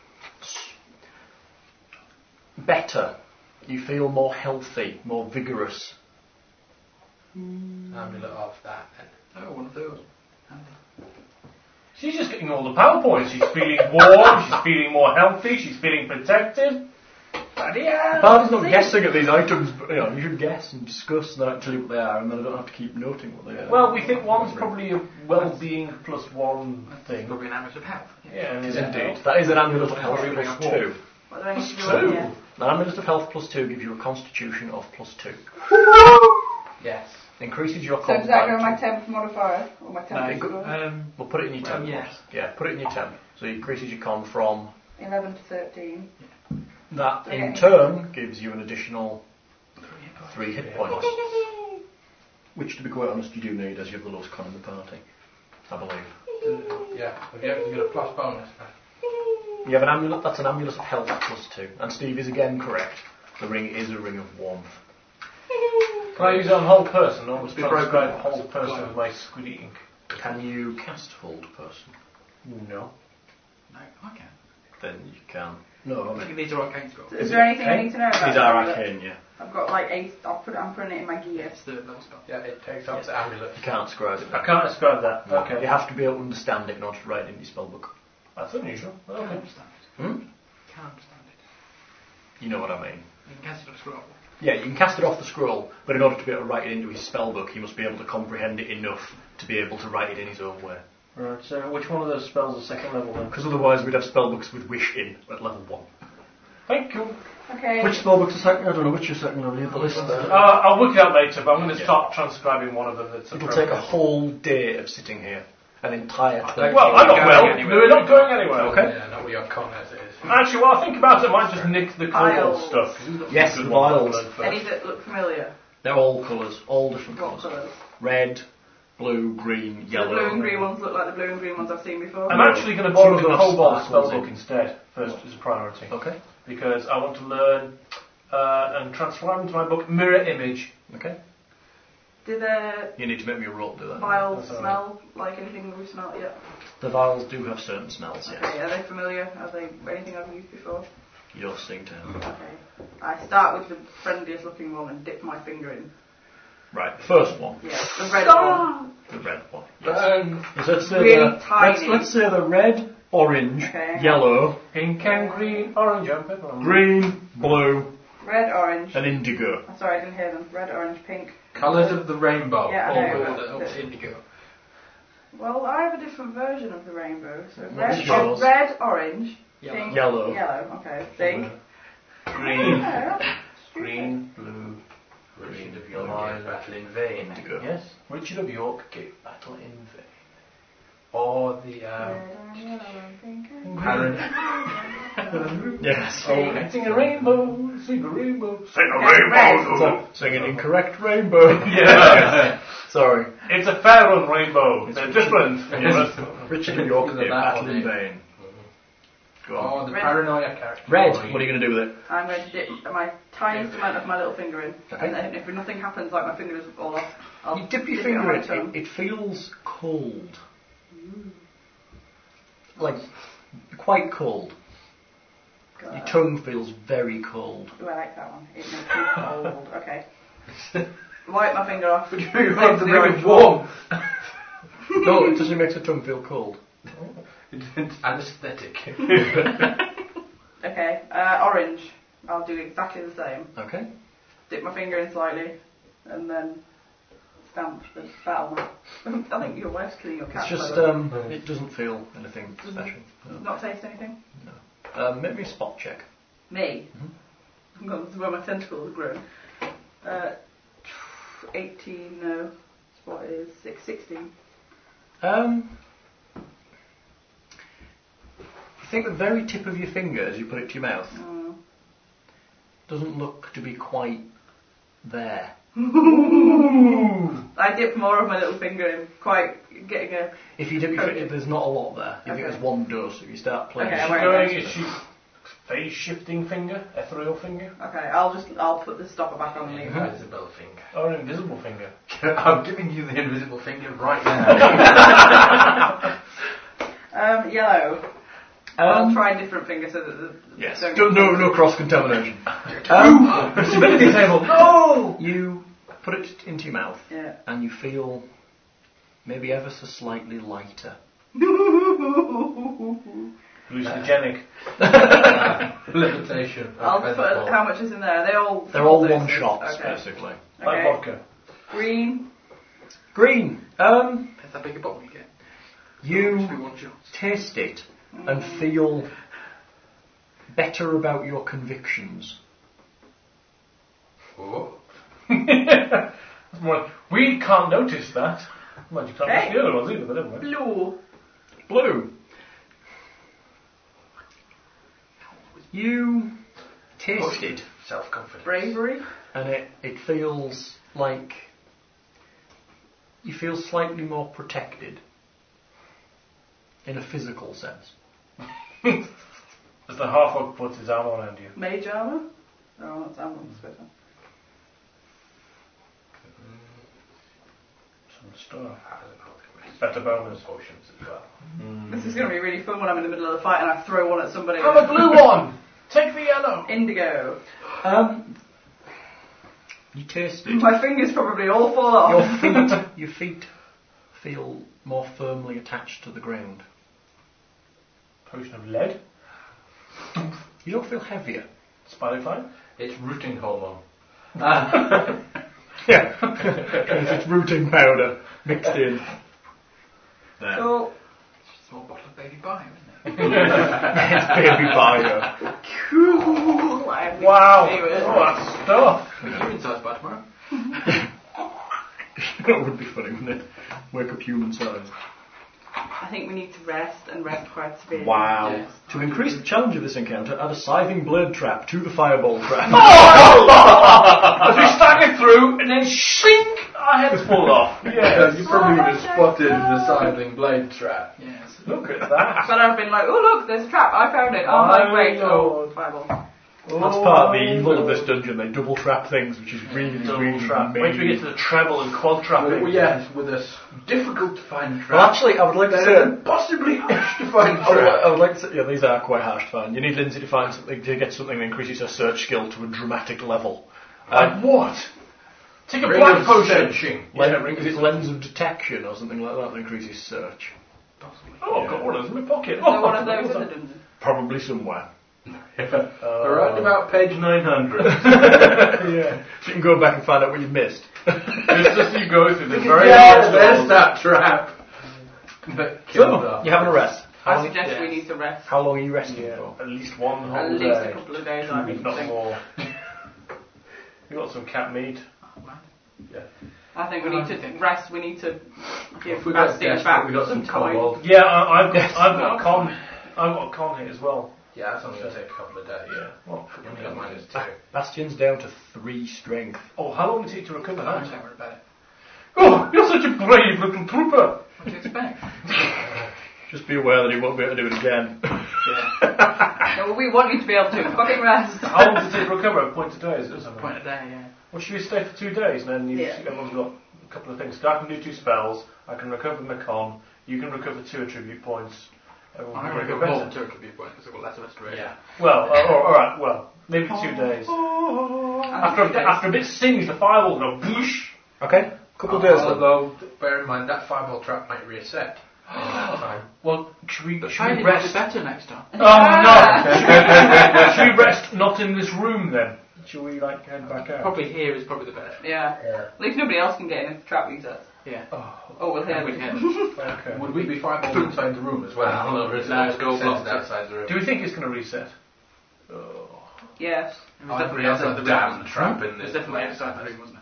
better. You feel more healthy, more vigorous. Amulet of that then. Oh, one of those. She's just getting all the PowerPoints. She's feeling warm, she's feeling more healthy, she's feeling protected. Bloody hell. Bard's not guessing at these items, but you should guess and discuss and actually what they are, and then I don't have to keep noting what they are. Well, we think one's probably a well-being plus one thing. Probably an amulet of health. Yeah, Indeed. That is an amulet of health plus 2. What do I need to do? Two. Yeah. An amulet of health plus 2 gives you a constitution of plus 2. Yes. Increases your So con does that by go my 2. temp modifier? Or my temp it go- score? We'll put it in your temp. yes. Yeah, put it in your temp. So it increases your con from 11 to 13. that. Okay. In turn, gives you an additional 3 hit points. Which, to be quite honest, you do need as you're the lowest con in the party, I believe. Yeah. Have you actually got a plus bonus? You have an amulet. That's an amulet of health plus 2. And Steve is again correct. The ring is a ring of warmth. Can I use it on whole person or Must be transcribe broken. whole person with my squiddy ink? Can you cast hold person? No. No, I can. Then you can. No, I I mean, think these are arcane scrolls. Is there anything I need to know about these are it? arcane, yeah. I've got like 8. I'm putting it in my gear. It's the level spell. Yeah, it takes up the amulet. You can't describe it. I can't describe that. No. Okay. You have to be able to understand it in order to write it in your spellbook. That's unusual. Can't Okay. understand it. Can't understand it. You know what I mean. You can cast it on a scroll. Yeah, you can cast it off the scroll, but in order to be able to write it into his spellbook, he must be able to comprehend it enough to be able to write it in his own way. Right, so which one of those spells is second level then? Because otherwise we'd have spellbooks with wish in at level 1. Thank you. Okay. Which spellbooks are second? I don't know which is second level. You have the list there. I'll work it out later, but I'm going to start transcribing one of them. That's It'll take a whole day of sitting here. An entire 20. Well, I'm not Going well. anywhere. We're not going anywhere. Okay. Yeah, not with your con as it is. Actually, while I think about it, I might just nick the coral Vials. stuff. 'cause we've got some Yes, good the ones vials. to learn first. Any that look familiar? They're all colours, all different What colours. colours? Red, blue, green, The yellow. blue and green ones look like the blue and green ones I've seen before. I'm actually going to borrow You've the got Cobalt sparkles spellbook in. instead, first as a priority. Okay. Because I want to learn and transform into my book Mirror Image. Okay. Do the You need to make me a roll to do that. vials That's smell like anything that we've smelled yet? The vials do have certain smells, yes. Okay, are they familiar? Are they anything I've used before? You're seeing to have. Okay. I start with the friendliest looking one and dip my finger in. Right, the first one. Yeah, the red one. The red one. Yes. Let's say Really the, tiny. let's say the red, orange, Okay. yellow, Pink and green, orange and purple. green, blue, Red, orange. and indigo. I'm sorry, I didn't hear them. Red, orange, pink. Colours of the rainbow. Yeah, I All know. good. Oh, it's indigo. Well, I have a different version of the rainbow. So What's red, yours? red, orange, Yellow. pink, Yellow. yellow. Okay, pink. Green, Yeah. green, blue, Richard of green, York lilac. gave battle in vain. Indigo. Yes, Richard of York gave battle in vain. Or the Red and yellow and pink and Aaron. Yes. Oh, sing a rainbow, sing a rainbow, sing a rainbow. So, sing an incorrect rainbow. Yeah. Sorry. It's a fair one rainbow. They're different. Richard of York Because of gave that battle one, in eh? vain. Go Oh, on. the Red. paranoia character. Red, what are you going to do with it? I'm going to dip my tiniest amount of my little finger in. Okay. And then if nothing happens, like my fingers fall off, I'll You dip your it on finger my in, tongue. it feels cold. Like, quite cold. Your God. tongue feels very cold. Ooh, I like that one. It makes me cold. Okay. Wipe my finger off. You want the ring of warmth. No, it doesn't make the tongue feel cold. It's anesthetic. Okay. Orange. I'll do exactly the same. Okay. Dip my finger in slightly, and then stamp the battle map. I think your wife's killing your cat. It's just, by the way. it doesn't feel anything special. Does not taste anything. Make me a spot check. Me. Well, this is where my tentacles have grown. 18, no. What is 16? You think the very tip of your finger, as you put it to your mouth, doesn't look to be quite there. I dip more of my little finger in, quite getting a... If you dip your finger, there's not a lot there. You think there's one dose. If you start playing... Okay, is she phase shifting finger? Ethereal finger? Okay, I'll put the stopper back on and leave it. Invisible finger. Or an invisible finger? I'm giving you the invisible finger right now. Yellow. I'll try a different finger so that Yes. No cross-contamination. Stability table. No! You put it into your mouth, Yeah. and you feel maybe ever so slightly lighter. Hallucinogenic. Levitation. I'll put how much is in there. They're all one shots, basically. Like vodka. Green. Green. That's how big a bottle you get. You One shot. taste it and feel better about your convictions. Oh. That's more, we can't notice that. Well, you can't notice Hey. the other ones either, but never mind. Blue. Blue. You taste it Self-confidence. Bravery. and it feels like you feel slightly more protected in a physical sense. As the half-orc puts his arm around you. Mage armor. Oh, that's armor. That's better. Some stuff. Better bonus. Potions as well. This is going to be really fun when I'm in the middle of the fight and I throw one at somebody. Have a blue one! Take the yellow! Indigo. You taste it. My fingers probably all fall off. Your feet feel more firmly attached to the ground. Potion of lead. You don't feel heavier. Spiderfly. It's rooting hormone. Yeah. It's rooting powder mixed in. There. So, It's a small bottle of baby bio, isn't it? It's baby bio. cool. Wow! I Oh, that stuff! Human size by tomorrow. That would be funny, wouldn't it? Wake up human size. I think we need to rest and rest quite severely. Wow. Yes. To increase the challenge of this encounter, add a scything blade trap to the fireball trap. As we stagger through, and then shink, our heads fall off. Yes. You probably would have spotted the sidling blade trap. Yes. Look at that. But I've been like, oh look, there's a trap. I found it. Oh my great. Lord. Oh, fireball. That's part of the evil of this dungeon. They double trap things, which is really, Double really trap. Wait till we get to the treble and quad trapping. Well, yes, with this difficult to find trap. Well, actually, I would like to say... Possibly harsh to find I trap. would like to say, yeah, these are quite harsh to find. You need Lindsay to find something, to get something that increases her search skill to a dramatic level. Like what? Take a Ring black of potion. searching. Is it lens of detection or something like that that increases search? Possibly. Oh, I've got one of those in my pocket. Is there one of those in the dungeon? Probably somewhere. Around about page 900. Yeah. So you can go back and find out what you missed. Just as you go through the very Yeah, large there's doors. that trap. That killed So, her. you're having a rest. I suggest we need to rest. How long are you resting Yeah, for? at least one whole At day. least a couple of days, I If think. not more. You got some cat meat? I think we need to rest. We need to give If we got resting desperate, back we got some some time. cobalt. Yeah, I've got a con. I've got a con hit as well. Yeah, that's only going to take a couple of days. Yeah. Well, You only got -2. Bastion's down to 3 strength. oh, how long did it take to recover Don't that? worry about it. Oh, you're such a brave little trooper. What do you expect? Just be aware that he won't be able to do it again. No, we want you to be able to fucking rest. How long does it take to recover? A point a day, is it? Something? Point a day, yeah. Well, should we stay for 2 days and then Yeah. everyone's got a couple of things? So I can do 2 spells. I can recover my con. You can recover 2 attribute points. Everyone I'm can going to go recover more better. than 2 attribute points because I've got less of restoration. Yeah. Well, alright, well, maybe 2 days. After a bit sings, the fireball go whoosh. Okay, couple of days then. Although, bear in mind, that fireball trap might reset in that time. Well, should we Try to rest? do better next time. Oh no! Should we rest not in this room then? Should we head back out? Probably here is probably the best. Yeah. At least nobody else can get in if the trap resets. Yeah. Oh, we'll hear We it. can. Okay. Would we be fireballed inside the room as well? No, it's gold blocks. outside the room. Do we think it's going to reset? Oh. Yes. It was definitely I'd outside put the the damn room. trap in It was this definitely place. outside the room, wasn't it?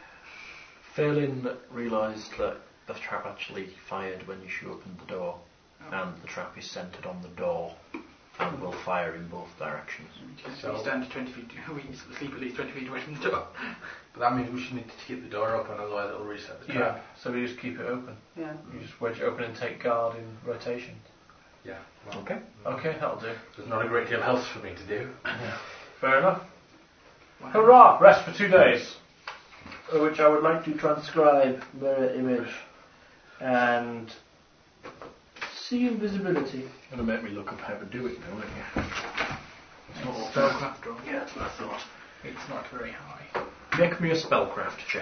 Phelan realised that the trap actually fired when she opened the door. and the trap is centred on the door and will fire in both directions. So we stand 20 feet. We sleep at least 20 feet away from the door. But that means we should need to keep the door open, otherwise it'll reset the trap. Yeah, so we just keep it open. Yeah. You just wedge it open and take guard in rotation. Yeah. Well, Okay. Okay, that'll do. there's not a great deal else for me to do. Fair enough. Hurrah! Rest for 2 days. Which I would like to transcribe mirror image and see invisibility. You're going to make me look up how to do it now, aren't you? It's not spellcraft roll. Yeah, that's what I thought. It's not very high. Make me a spellcraft check.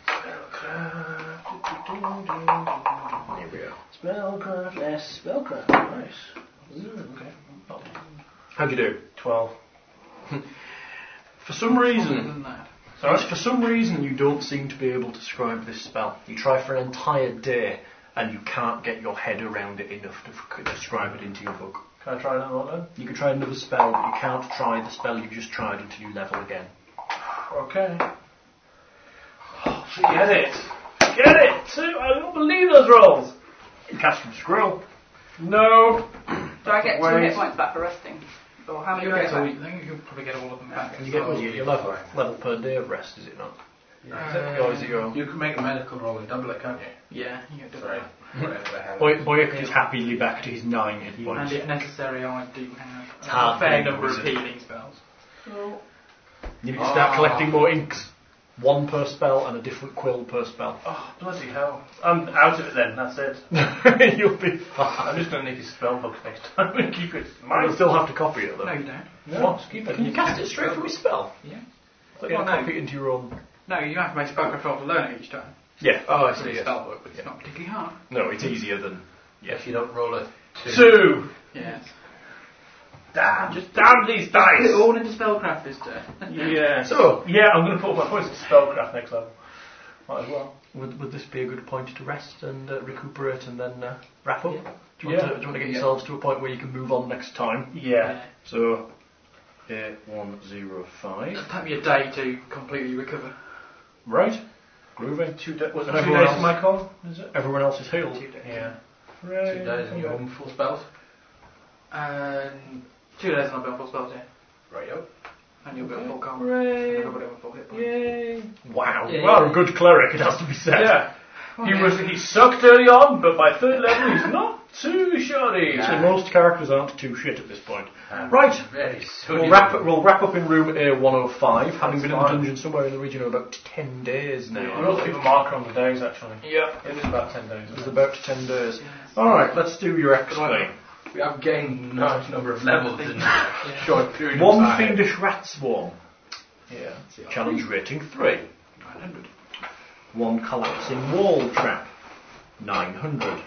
Here we are. Spellcraft, yes, spellcraft, nice. Okay. How'd you do? 12. For some reason, Than that. for some reason you don't seem to be able to describe this spell. You try for an entire day and you can't get your head around it enough to describe it into your book. Can I try another one then? You can try another spell, but you can't try the spell you just tried until you level again. Okay. Get it! Get it! I don't believe those rolls! You cast from Skrill. No! Do I get 2 hit points back for resting? Or how many do I get So back? I think you could probably get all of them back. You get your level per day of rest, is it not? Or is it your own? You can make a medical roll and double it, can't you? Yeah, you get to Sorry. Boyak is happily back to his 9 hit And points. if necessary, I do have hard a fair thing, number of isn't it? healing spells. You need to start collecting more inks. 1 per spell and a different quill per spell. Oh, bloody hell. I'm out of it then, that's it. You'll be fine. I'm just going to need his spell book next time and keep it. You'll still have to copy it though. No, you don't. No, just keep it. Can you cast it straight from his spell? Yeah. So you Well, no. copy it into your own... No, you have to make spellcraft roll to learn it each time. Yeah. Oh, I It's see. a Yes. spell book, but it's not particularly hard. No, it's easier than... If you don't roll a 2. 2! Yes. Damn, just damn these Put it dice! all into spellcraft this turn. Yeah. So, Yeah, I'm going to put all my points into spellcraft next level. Might as well. would this be a good point to rest and recuperate and then wrap up? Yeah. Do you want to get yourselves to a point where you can move on next time? Yeah. So, 105. It'll take me a day to completely recover. Right. Groovy. 2 days. Was it And 2 everyone days else? for my con? Is it? Everyone else is healed. 2 days. Yeah. 2 days and you're home full spells. 2 days and I'll be on full spells, yeah. Right, And you'll be on full calm. Hooray. And everybody on full hit points. Yay. Wow. Yeah. Well, a good cleric, it has to be said. Yeah. He sucked early on, but by 3rd level he's not too shoddy. So most characters aren't too shit at this point. Right. Very soon. We'll wrap up in room A105, having been in the fine. dungeon somewhere in the region of about 10 days now. We'll keep a marker on the days actually. Yeah. It is about 10 days. It's about 10 days. Alright, let's do your XP. We have gained a large number of levels in a short period of One time. fiendish rat swarm. Yeah. Challenge rating 3. 900. 1 collapsing wall trap. 900.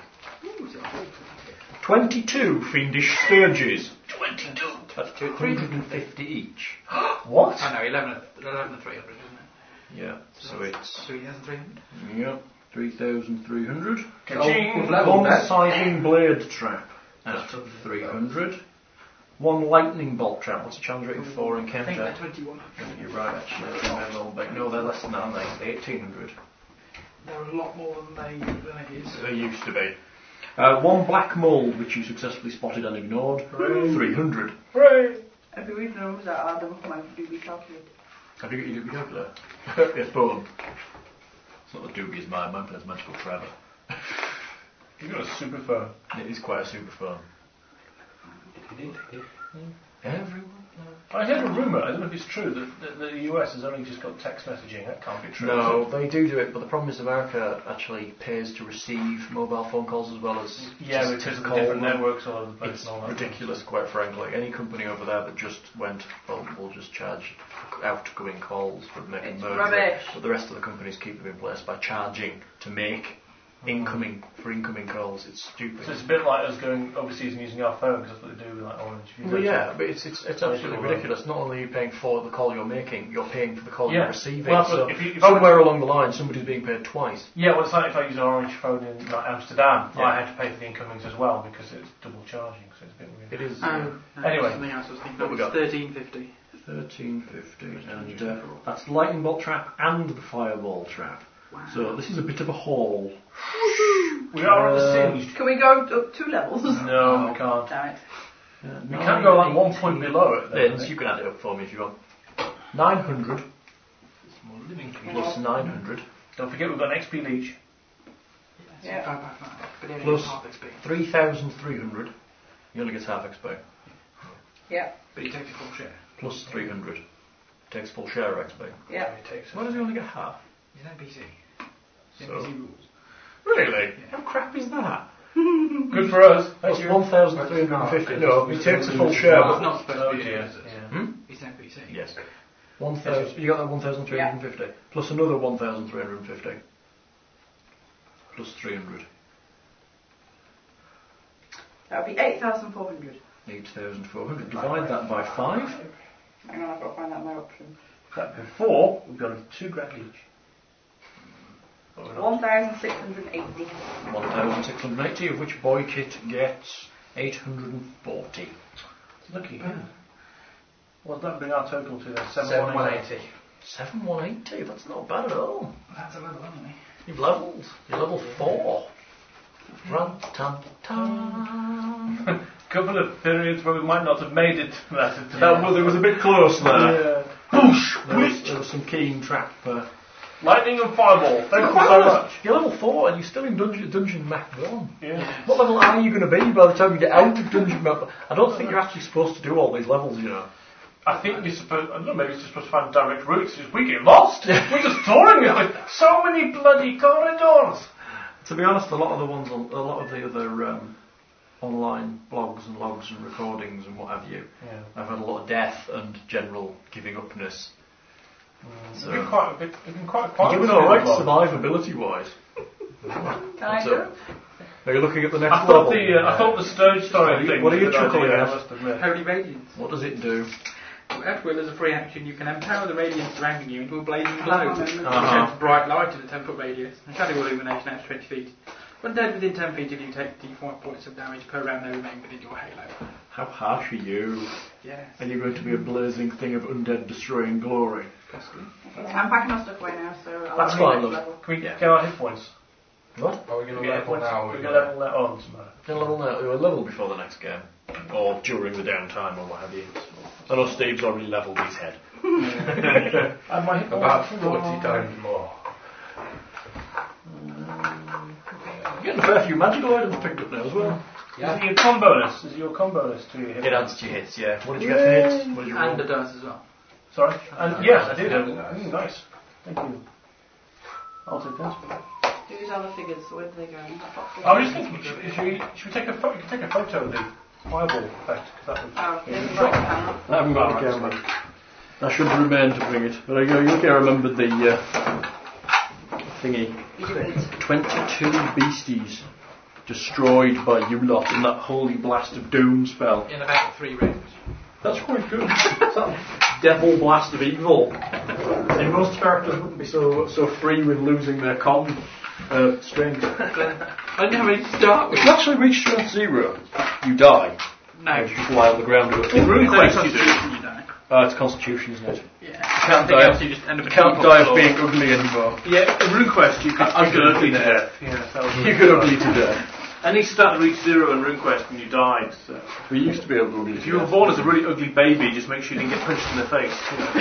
22 fiendish scourges. 22. That's 250 each. What? I know, 11 and 300, isn't it? Yeah, so it's 3,300. yeah, 3,300. Ka-ching. We've leveled One that. sizing blade trap at 300. 1 lightning bolt trap. What's a challenge rating 4 I think encounter? they're 21. You're right, actually. No, they're less than that, aren't they? 1,800. They're a lot more than it is. They used to be. 1 black mold, which you successfully spotted and ignored. 300. Hooray. If you read the numbers out, add them up, might do be calculated. Have you got your doobie calculator? Yes, Bowen. It's not the doobie, it's mine. Mine plays magical forever. You've got a super phone. It is quite a super phone. Everyone. I heard a rumour, I don't know if it's true, that the US has only just got text messaging. That can't be true. No, is they do it, but the problem is America actually pays to receive mobile phone calls as well as it? Yeah, just because of the call different them. networks all over the place It's and all that. ridiculous, quite frankly. Any company over there that just went, well, we'll just charge outgoing calls for making It's merge, rubbish. but the rest of the companies keep them in place by charging to make incoming calls. It's stupid. So it's a bit like us going overseas and using our phone, because that's what they do with like Orange. If you go Well, to- yeah, but it's absolutely ridiculous. Not only are you paying for the call you're making, you're paying for the call Yeah. you're receiving. Well, so if you- somewhere along the line, somebody's being paid twice. Yeah, well, it's like if I use an Orange phone in like Amsterdam, Yeah. I have to pay for the incomings as well because it's double charging, so it's a bit weird. It is Anyway. Something else I was thinking What of. we got? 1350. 1350, and that's the lightning bolt trap and the fireball trap. Wow. So this is a bit of a haul. We are singed. Can we go up 2 levels? No, we can't. Damn it. We can't go like 1 point below it. Vince, you can add it up for me if you want. 900 plus 900 Don't forget we've got an XP leech. Yeah. plus 3,300. He only gets half XP. Yeah. But he takes a full share. Plus 300. Takes full share XP. Yeah. Why does he only get half? He's an NPC. So- NPC rules. Really? How crap is that? Good for us. That's 1,350. No, he takes a full share. It's But not supposed to be dear. is it? He's an NPC. yes. 1,000. You got that 1,350. Plus another 1,350. Plus 300. That would be 8,400. 8,400. Divide that by 5. Hang on, I've got to find out my option. That before, we've got 2 grand each. 1,680. 1,680, of which Boy Kit gets 840. Lucky him. What does that bring our total to then? 7,180. 7,180, that's not bad at all. That's a level, isn't he? You've levelled. You're level 4. Run-tan-tan. Couple of periods where we might not have made it. It was a bit close there. Boosh! There was some keen trap. Lightning and fireball. Thank you so much. You're level 4 and you're still in dungeon map 1. Yeah. What level are you going to be by the time you get out of dungeon map? I don't think you're actually supposed to do all these levels, you know. I think you're supposed. I don't know. Maybe it's just supposed to find direct routes. We get lost. We're just touring it with so many bloody corridors. To be honest, a lot of the other online blogs and logs and recordings and what have you, I've had a lot of death and general giving upness. So You've been quite you're doing alright survivability wise. Kind So, of. are you looking at the next I thought level? I thought the Sturge story thing. What are you was a good chuckling idea, at? I must admit. Holy Radiance. What does it do? At will, as a free action, you can empower the radiance surrounding you into a blazing glow. It Uh-huh. sheds bright light in a 10-foot radius, and shadow illumination out to 20 feet. When dead within 10 feet of you, take d4 points of damage per round they remain within your halo. How harsh are you? Yes, Are you going to be a blazing thing of undead destroying glory? possibly. I'm packing my stuff away now, so I'll That's have fine, next love. level. Can we get our hit points? What? Are we going We to get hit level points. now? We can level that on tomorrow. A level before the next game. Or during the downtime or what have you. I know Steve's already levelled his head. And my hit About points. 40 times more. You're getting a fair few magical items picked up now as well. Is it your com bonus? Is it your com bonus to your hit It points? adds to your hits, yeah. What did you get for hits? What did you roll? And the dice as well. Sorry? And yes, I did. Nice. Thank you. I'll take that. These are the figures, so where do they go? I was just thinking, should we take a photo? You can take a photo of the fireball effect, because that would. Oh, there's the right camera. I haven't got the camera. I should remain to bring it. But I remembered the thingy. You didn't. 22 beasties destroyed by you lot in that holy blast of doom spell. In about 3 rounds. That's quite good. It's that devil blast of evil. And most characters wouldn't be so free with losing their strength. I didn't have any to start with. If you actually reach strength 0, you die. No. You just lie on the ground. In RuneQuest you do. you die. It's Constitution, isn't it? Yeah. You can't die of, You just end up you can't die of being ugly anymore. Yeah, in RuneQuest you could ugly to death. You could ugly to death. Any stat reached 0 in RuneQuest and you died. So. We used to be able to ugly If you were born as a really ugly baby, just make sure you didn't get punched in the face.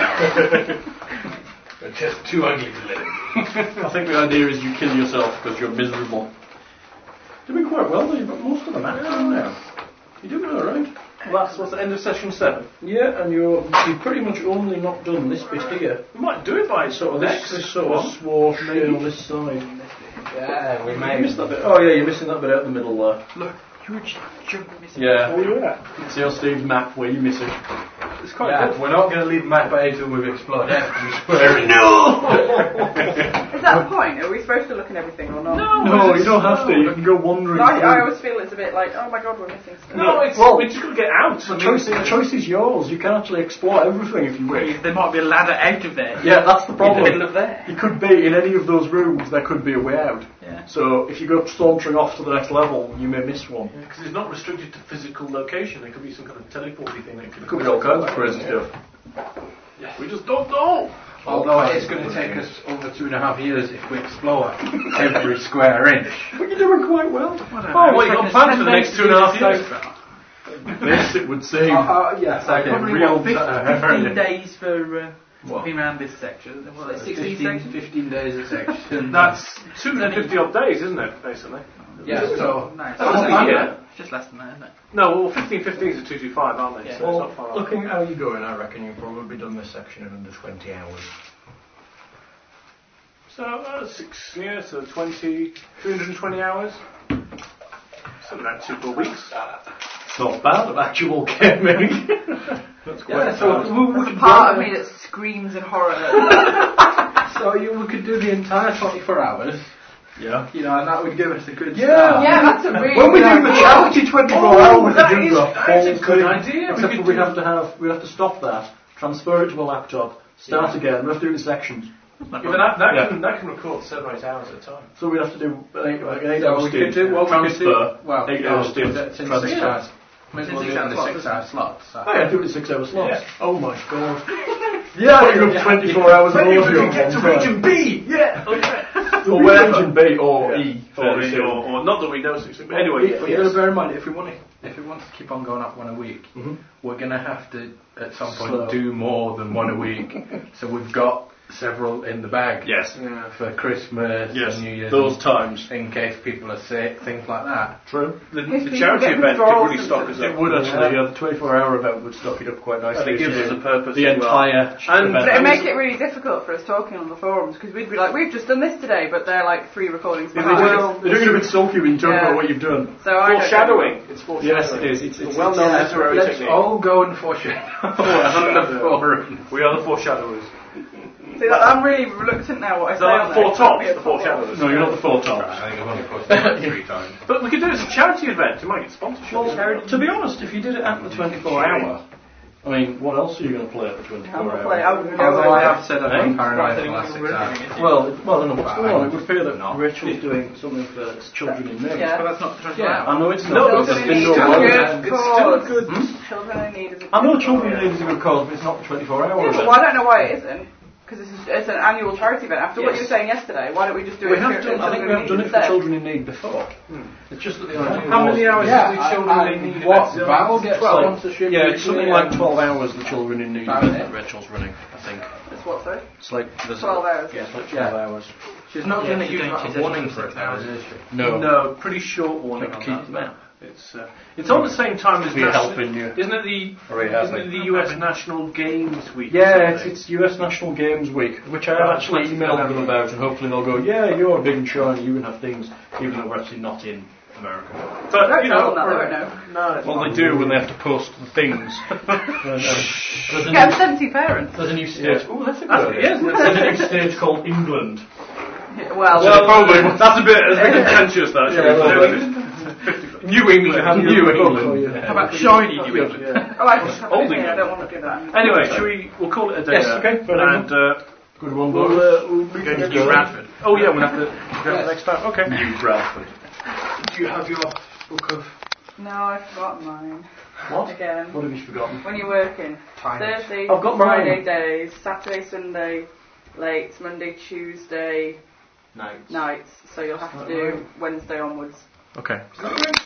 They're just too ugly to live. I think the idea is you kill yourself because you're miserable. Doing quite well though, you've got most of the match done now. You're doing alright. Well, that's what's the end of session 7. Yeah, and you've pretty much only not done this bit here. We might do it by Sort of next. this sort of swoosh on this side. Yeah, we You may. missed that bit. Oh yeah, you're missing that bit out the middle there. Look, huge chunk missing. Yeah. Oh, yeah. See on Steve's map where you miss it. It's quite Yeah, good. we're not going to leave map A until we've explored. Yeah. We swear it. Is that the point? Are we supposed to look at everything or not? No, you don't have to. You can go wandering. I through. always feel it's a bit like, oh my god, we're missing stuff. No, it's, Well, we're just going to get out. The choice is yours. You can actually explore everything if you wish. There might be a ladder out of there. Yeah, that's the In problem. the middle of there. You could be in any of those rooms. There could be a way out. Yeah. So if you go sauntering off to the next level, you may miss one. Because it's not restricted to physical location. There could be some kind of teleporty thing that There could be all kinds of crazy stuff. We just don't know. Although it's going to take us over 2.5 years if we explore every square inch. But you're doing quite well. Well, you got plans for the next 2.5 years? This, it would seem. Yes, Probably real 15 days for being around this section. Well, it's 16 sections. 15 days a section. That's 250 odd days, isn't it, basically? Yeah, so No, it's That was a year. just less than that, isn't it? No, well, 15 is a 225, aren't they? Yeah. So it's not far off. Looking at how you're going, I reckon you've probably done this section in under 20 hours. So, 320 hours. Something like 2 full weeks. It's not bad of actual gaming. That's quite yeah, so There's a part of me that screams in horror. we could do the entire 24 hours. Yeah. You know, and that would give us a good Yeah. start. Yeah, that's a really When we good do the idea. charity 24 hours, that we do is- the that is a whole good thing. idea. Except We for could we have to stop that, transfer it to a laptop, start again. We have to do it in sections. Yeah, but that Yeah. can record 7 or 8 hours at a time. So we have to do an 8 So hour we stint, could do what we could do. transfer, Well, 8 hour stint, it's in transfer. 6 hours. Might as well do it in the 6-hour 6-hour slots. So. Oh yeah, do it in 6 hour slots. Yeah. Oh my god. Yeah, you're up 24 hours of audio. B! Yeah! Or where region B or E. Or not that we know 6, but anyway, But you got to bear in mind, if we want to keep on going up one a week, we're going to have to at some point Slow. do more than one a week. So we've got several in the bag. Yes. For Christmas Yes. and New Year's. Those times. In case people are sick, things like that. True. the people charity get event could withdrawal really stock us symptoms. up. It would actually, yeah, the 24-hour event would stock it up quite nicely. And it gives us a purpose The as well. entire And- event. But it'd make it really difficult for us talking on the forums because we'd be like, we've just done this today, but they're like 3 recordings They're behind. doing it a bit sulky when you talk Yeah. about what you've done. So I don't Foreshadowing. It's foreshadowing. Yes, it is. It's a well-known literary Let's technique. all go and foreshadow on the forum. We are the foreshadowers. See, I'm really reluctant now what I say. So like on the there. 4 tops, the foreshadowers. No, you're not the 4 tops. I think I've only posted it 3 times. But we could do it as a charity event. You might get sponsorship. Well, to be honest, if you did it at the 24-hour, I mean, what else are you going to play at the 24 I'm hour? gonna play. Although I have said I've Eh? been paranoid for the last 6 hours. Well, I don't know what's Well, going on. It would appear that not. Rachel's doing something for children in need. Yeah. But that's not 24 Yeah. hours. I know it's No, not. but There's it's been no still word. good. It's still a good. Children in need is a I know good children cause. in need is a good cause, but it's not the 24 hours. Yeah, but well, I don't know why it isn't. Because it's an annual charity event. After what you were saying yesterday, why don't we just do We it have for done, I think we have done it for instead? children in need before. It's just that the idea How was- many hours Yeah, do the children in need what event? Val gets 12. sponsorship? Yeah, it's something usually, like 12 hours the children in need About event it. that Rachel's running, I think. It's what, sorry? It's like there's 12 hours. Yeah, it's like 12 hours. She's not Yeah, doing a she's huge doing- amount she's of doing warning for 6 it now, hours. is she? No, pretty short warning Keep on them that. out. It's on the same time as Be helping you. Isn't it the Already has isn't it been. the US National Games Week? or Yeah, something? it's US National Games Week, which I Right, actually emailed them about, and hopefully they'll go, yeah, you're big and shiny, you can have things, even though we're actually not in America. But Don't you tell know, them that, they won't know. no, it's Well, not. they do when they have to post the things. There's a Get new- 70 parents. there's a new state. Oh, that's a good That's- idea. yes, There's a new state called England. Well, Probably that's a bit contentious. That Yeah, a little bit. New England, New England. How about shiny New England? oh, I just Old I England. don't want to do that. Anyway, we'll call it a day. Yes, there. okay, fair enough. And Good one, we'll boys. go to New Bradford. Oh yeah, we'll have to go next time. Okay. New Bradford. Do you have your book of No, I've forgotten mine. What? Again. What have you forgotten? When you're working. times? Thursday, I've got mine. Friday days, Saturday, Sunday, late, Monday, Tuesday, Nights. nights. So you'll have to do Wednesday onwards. Okay.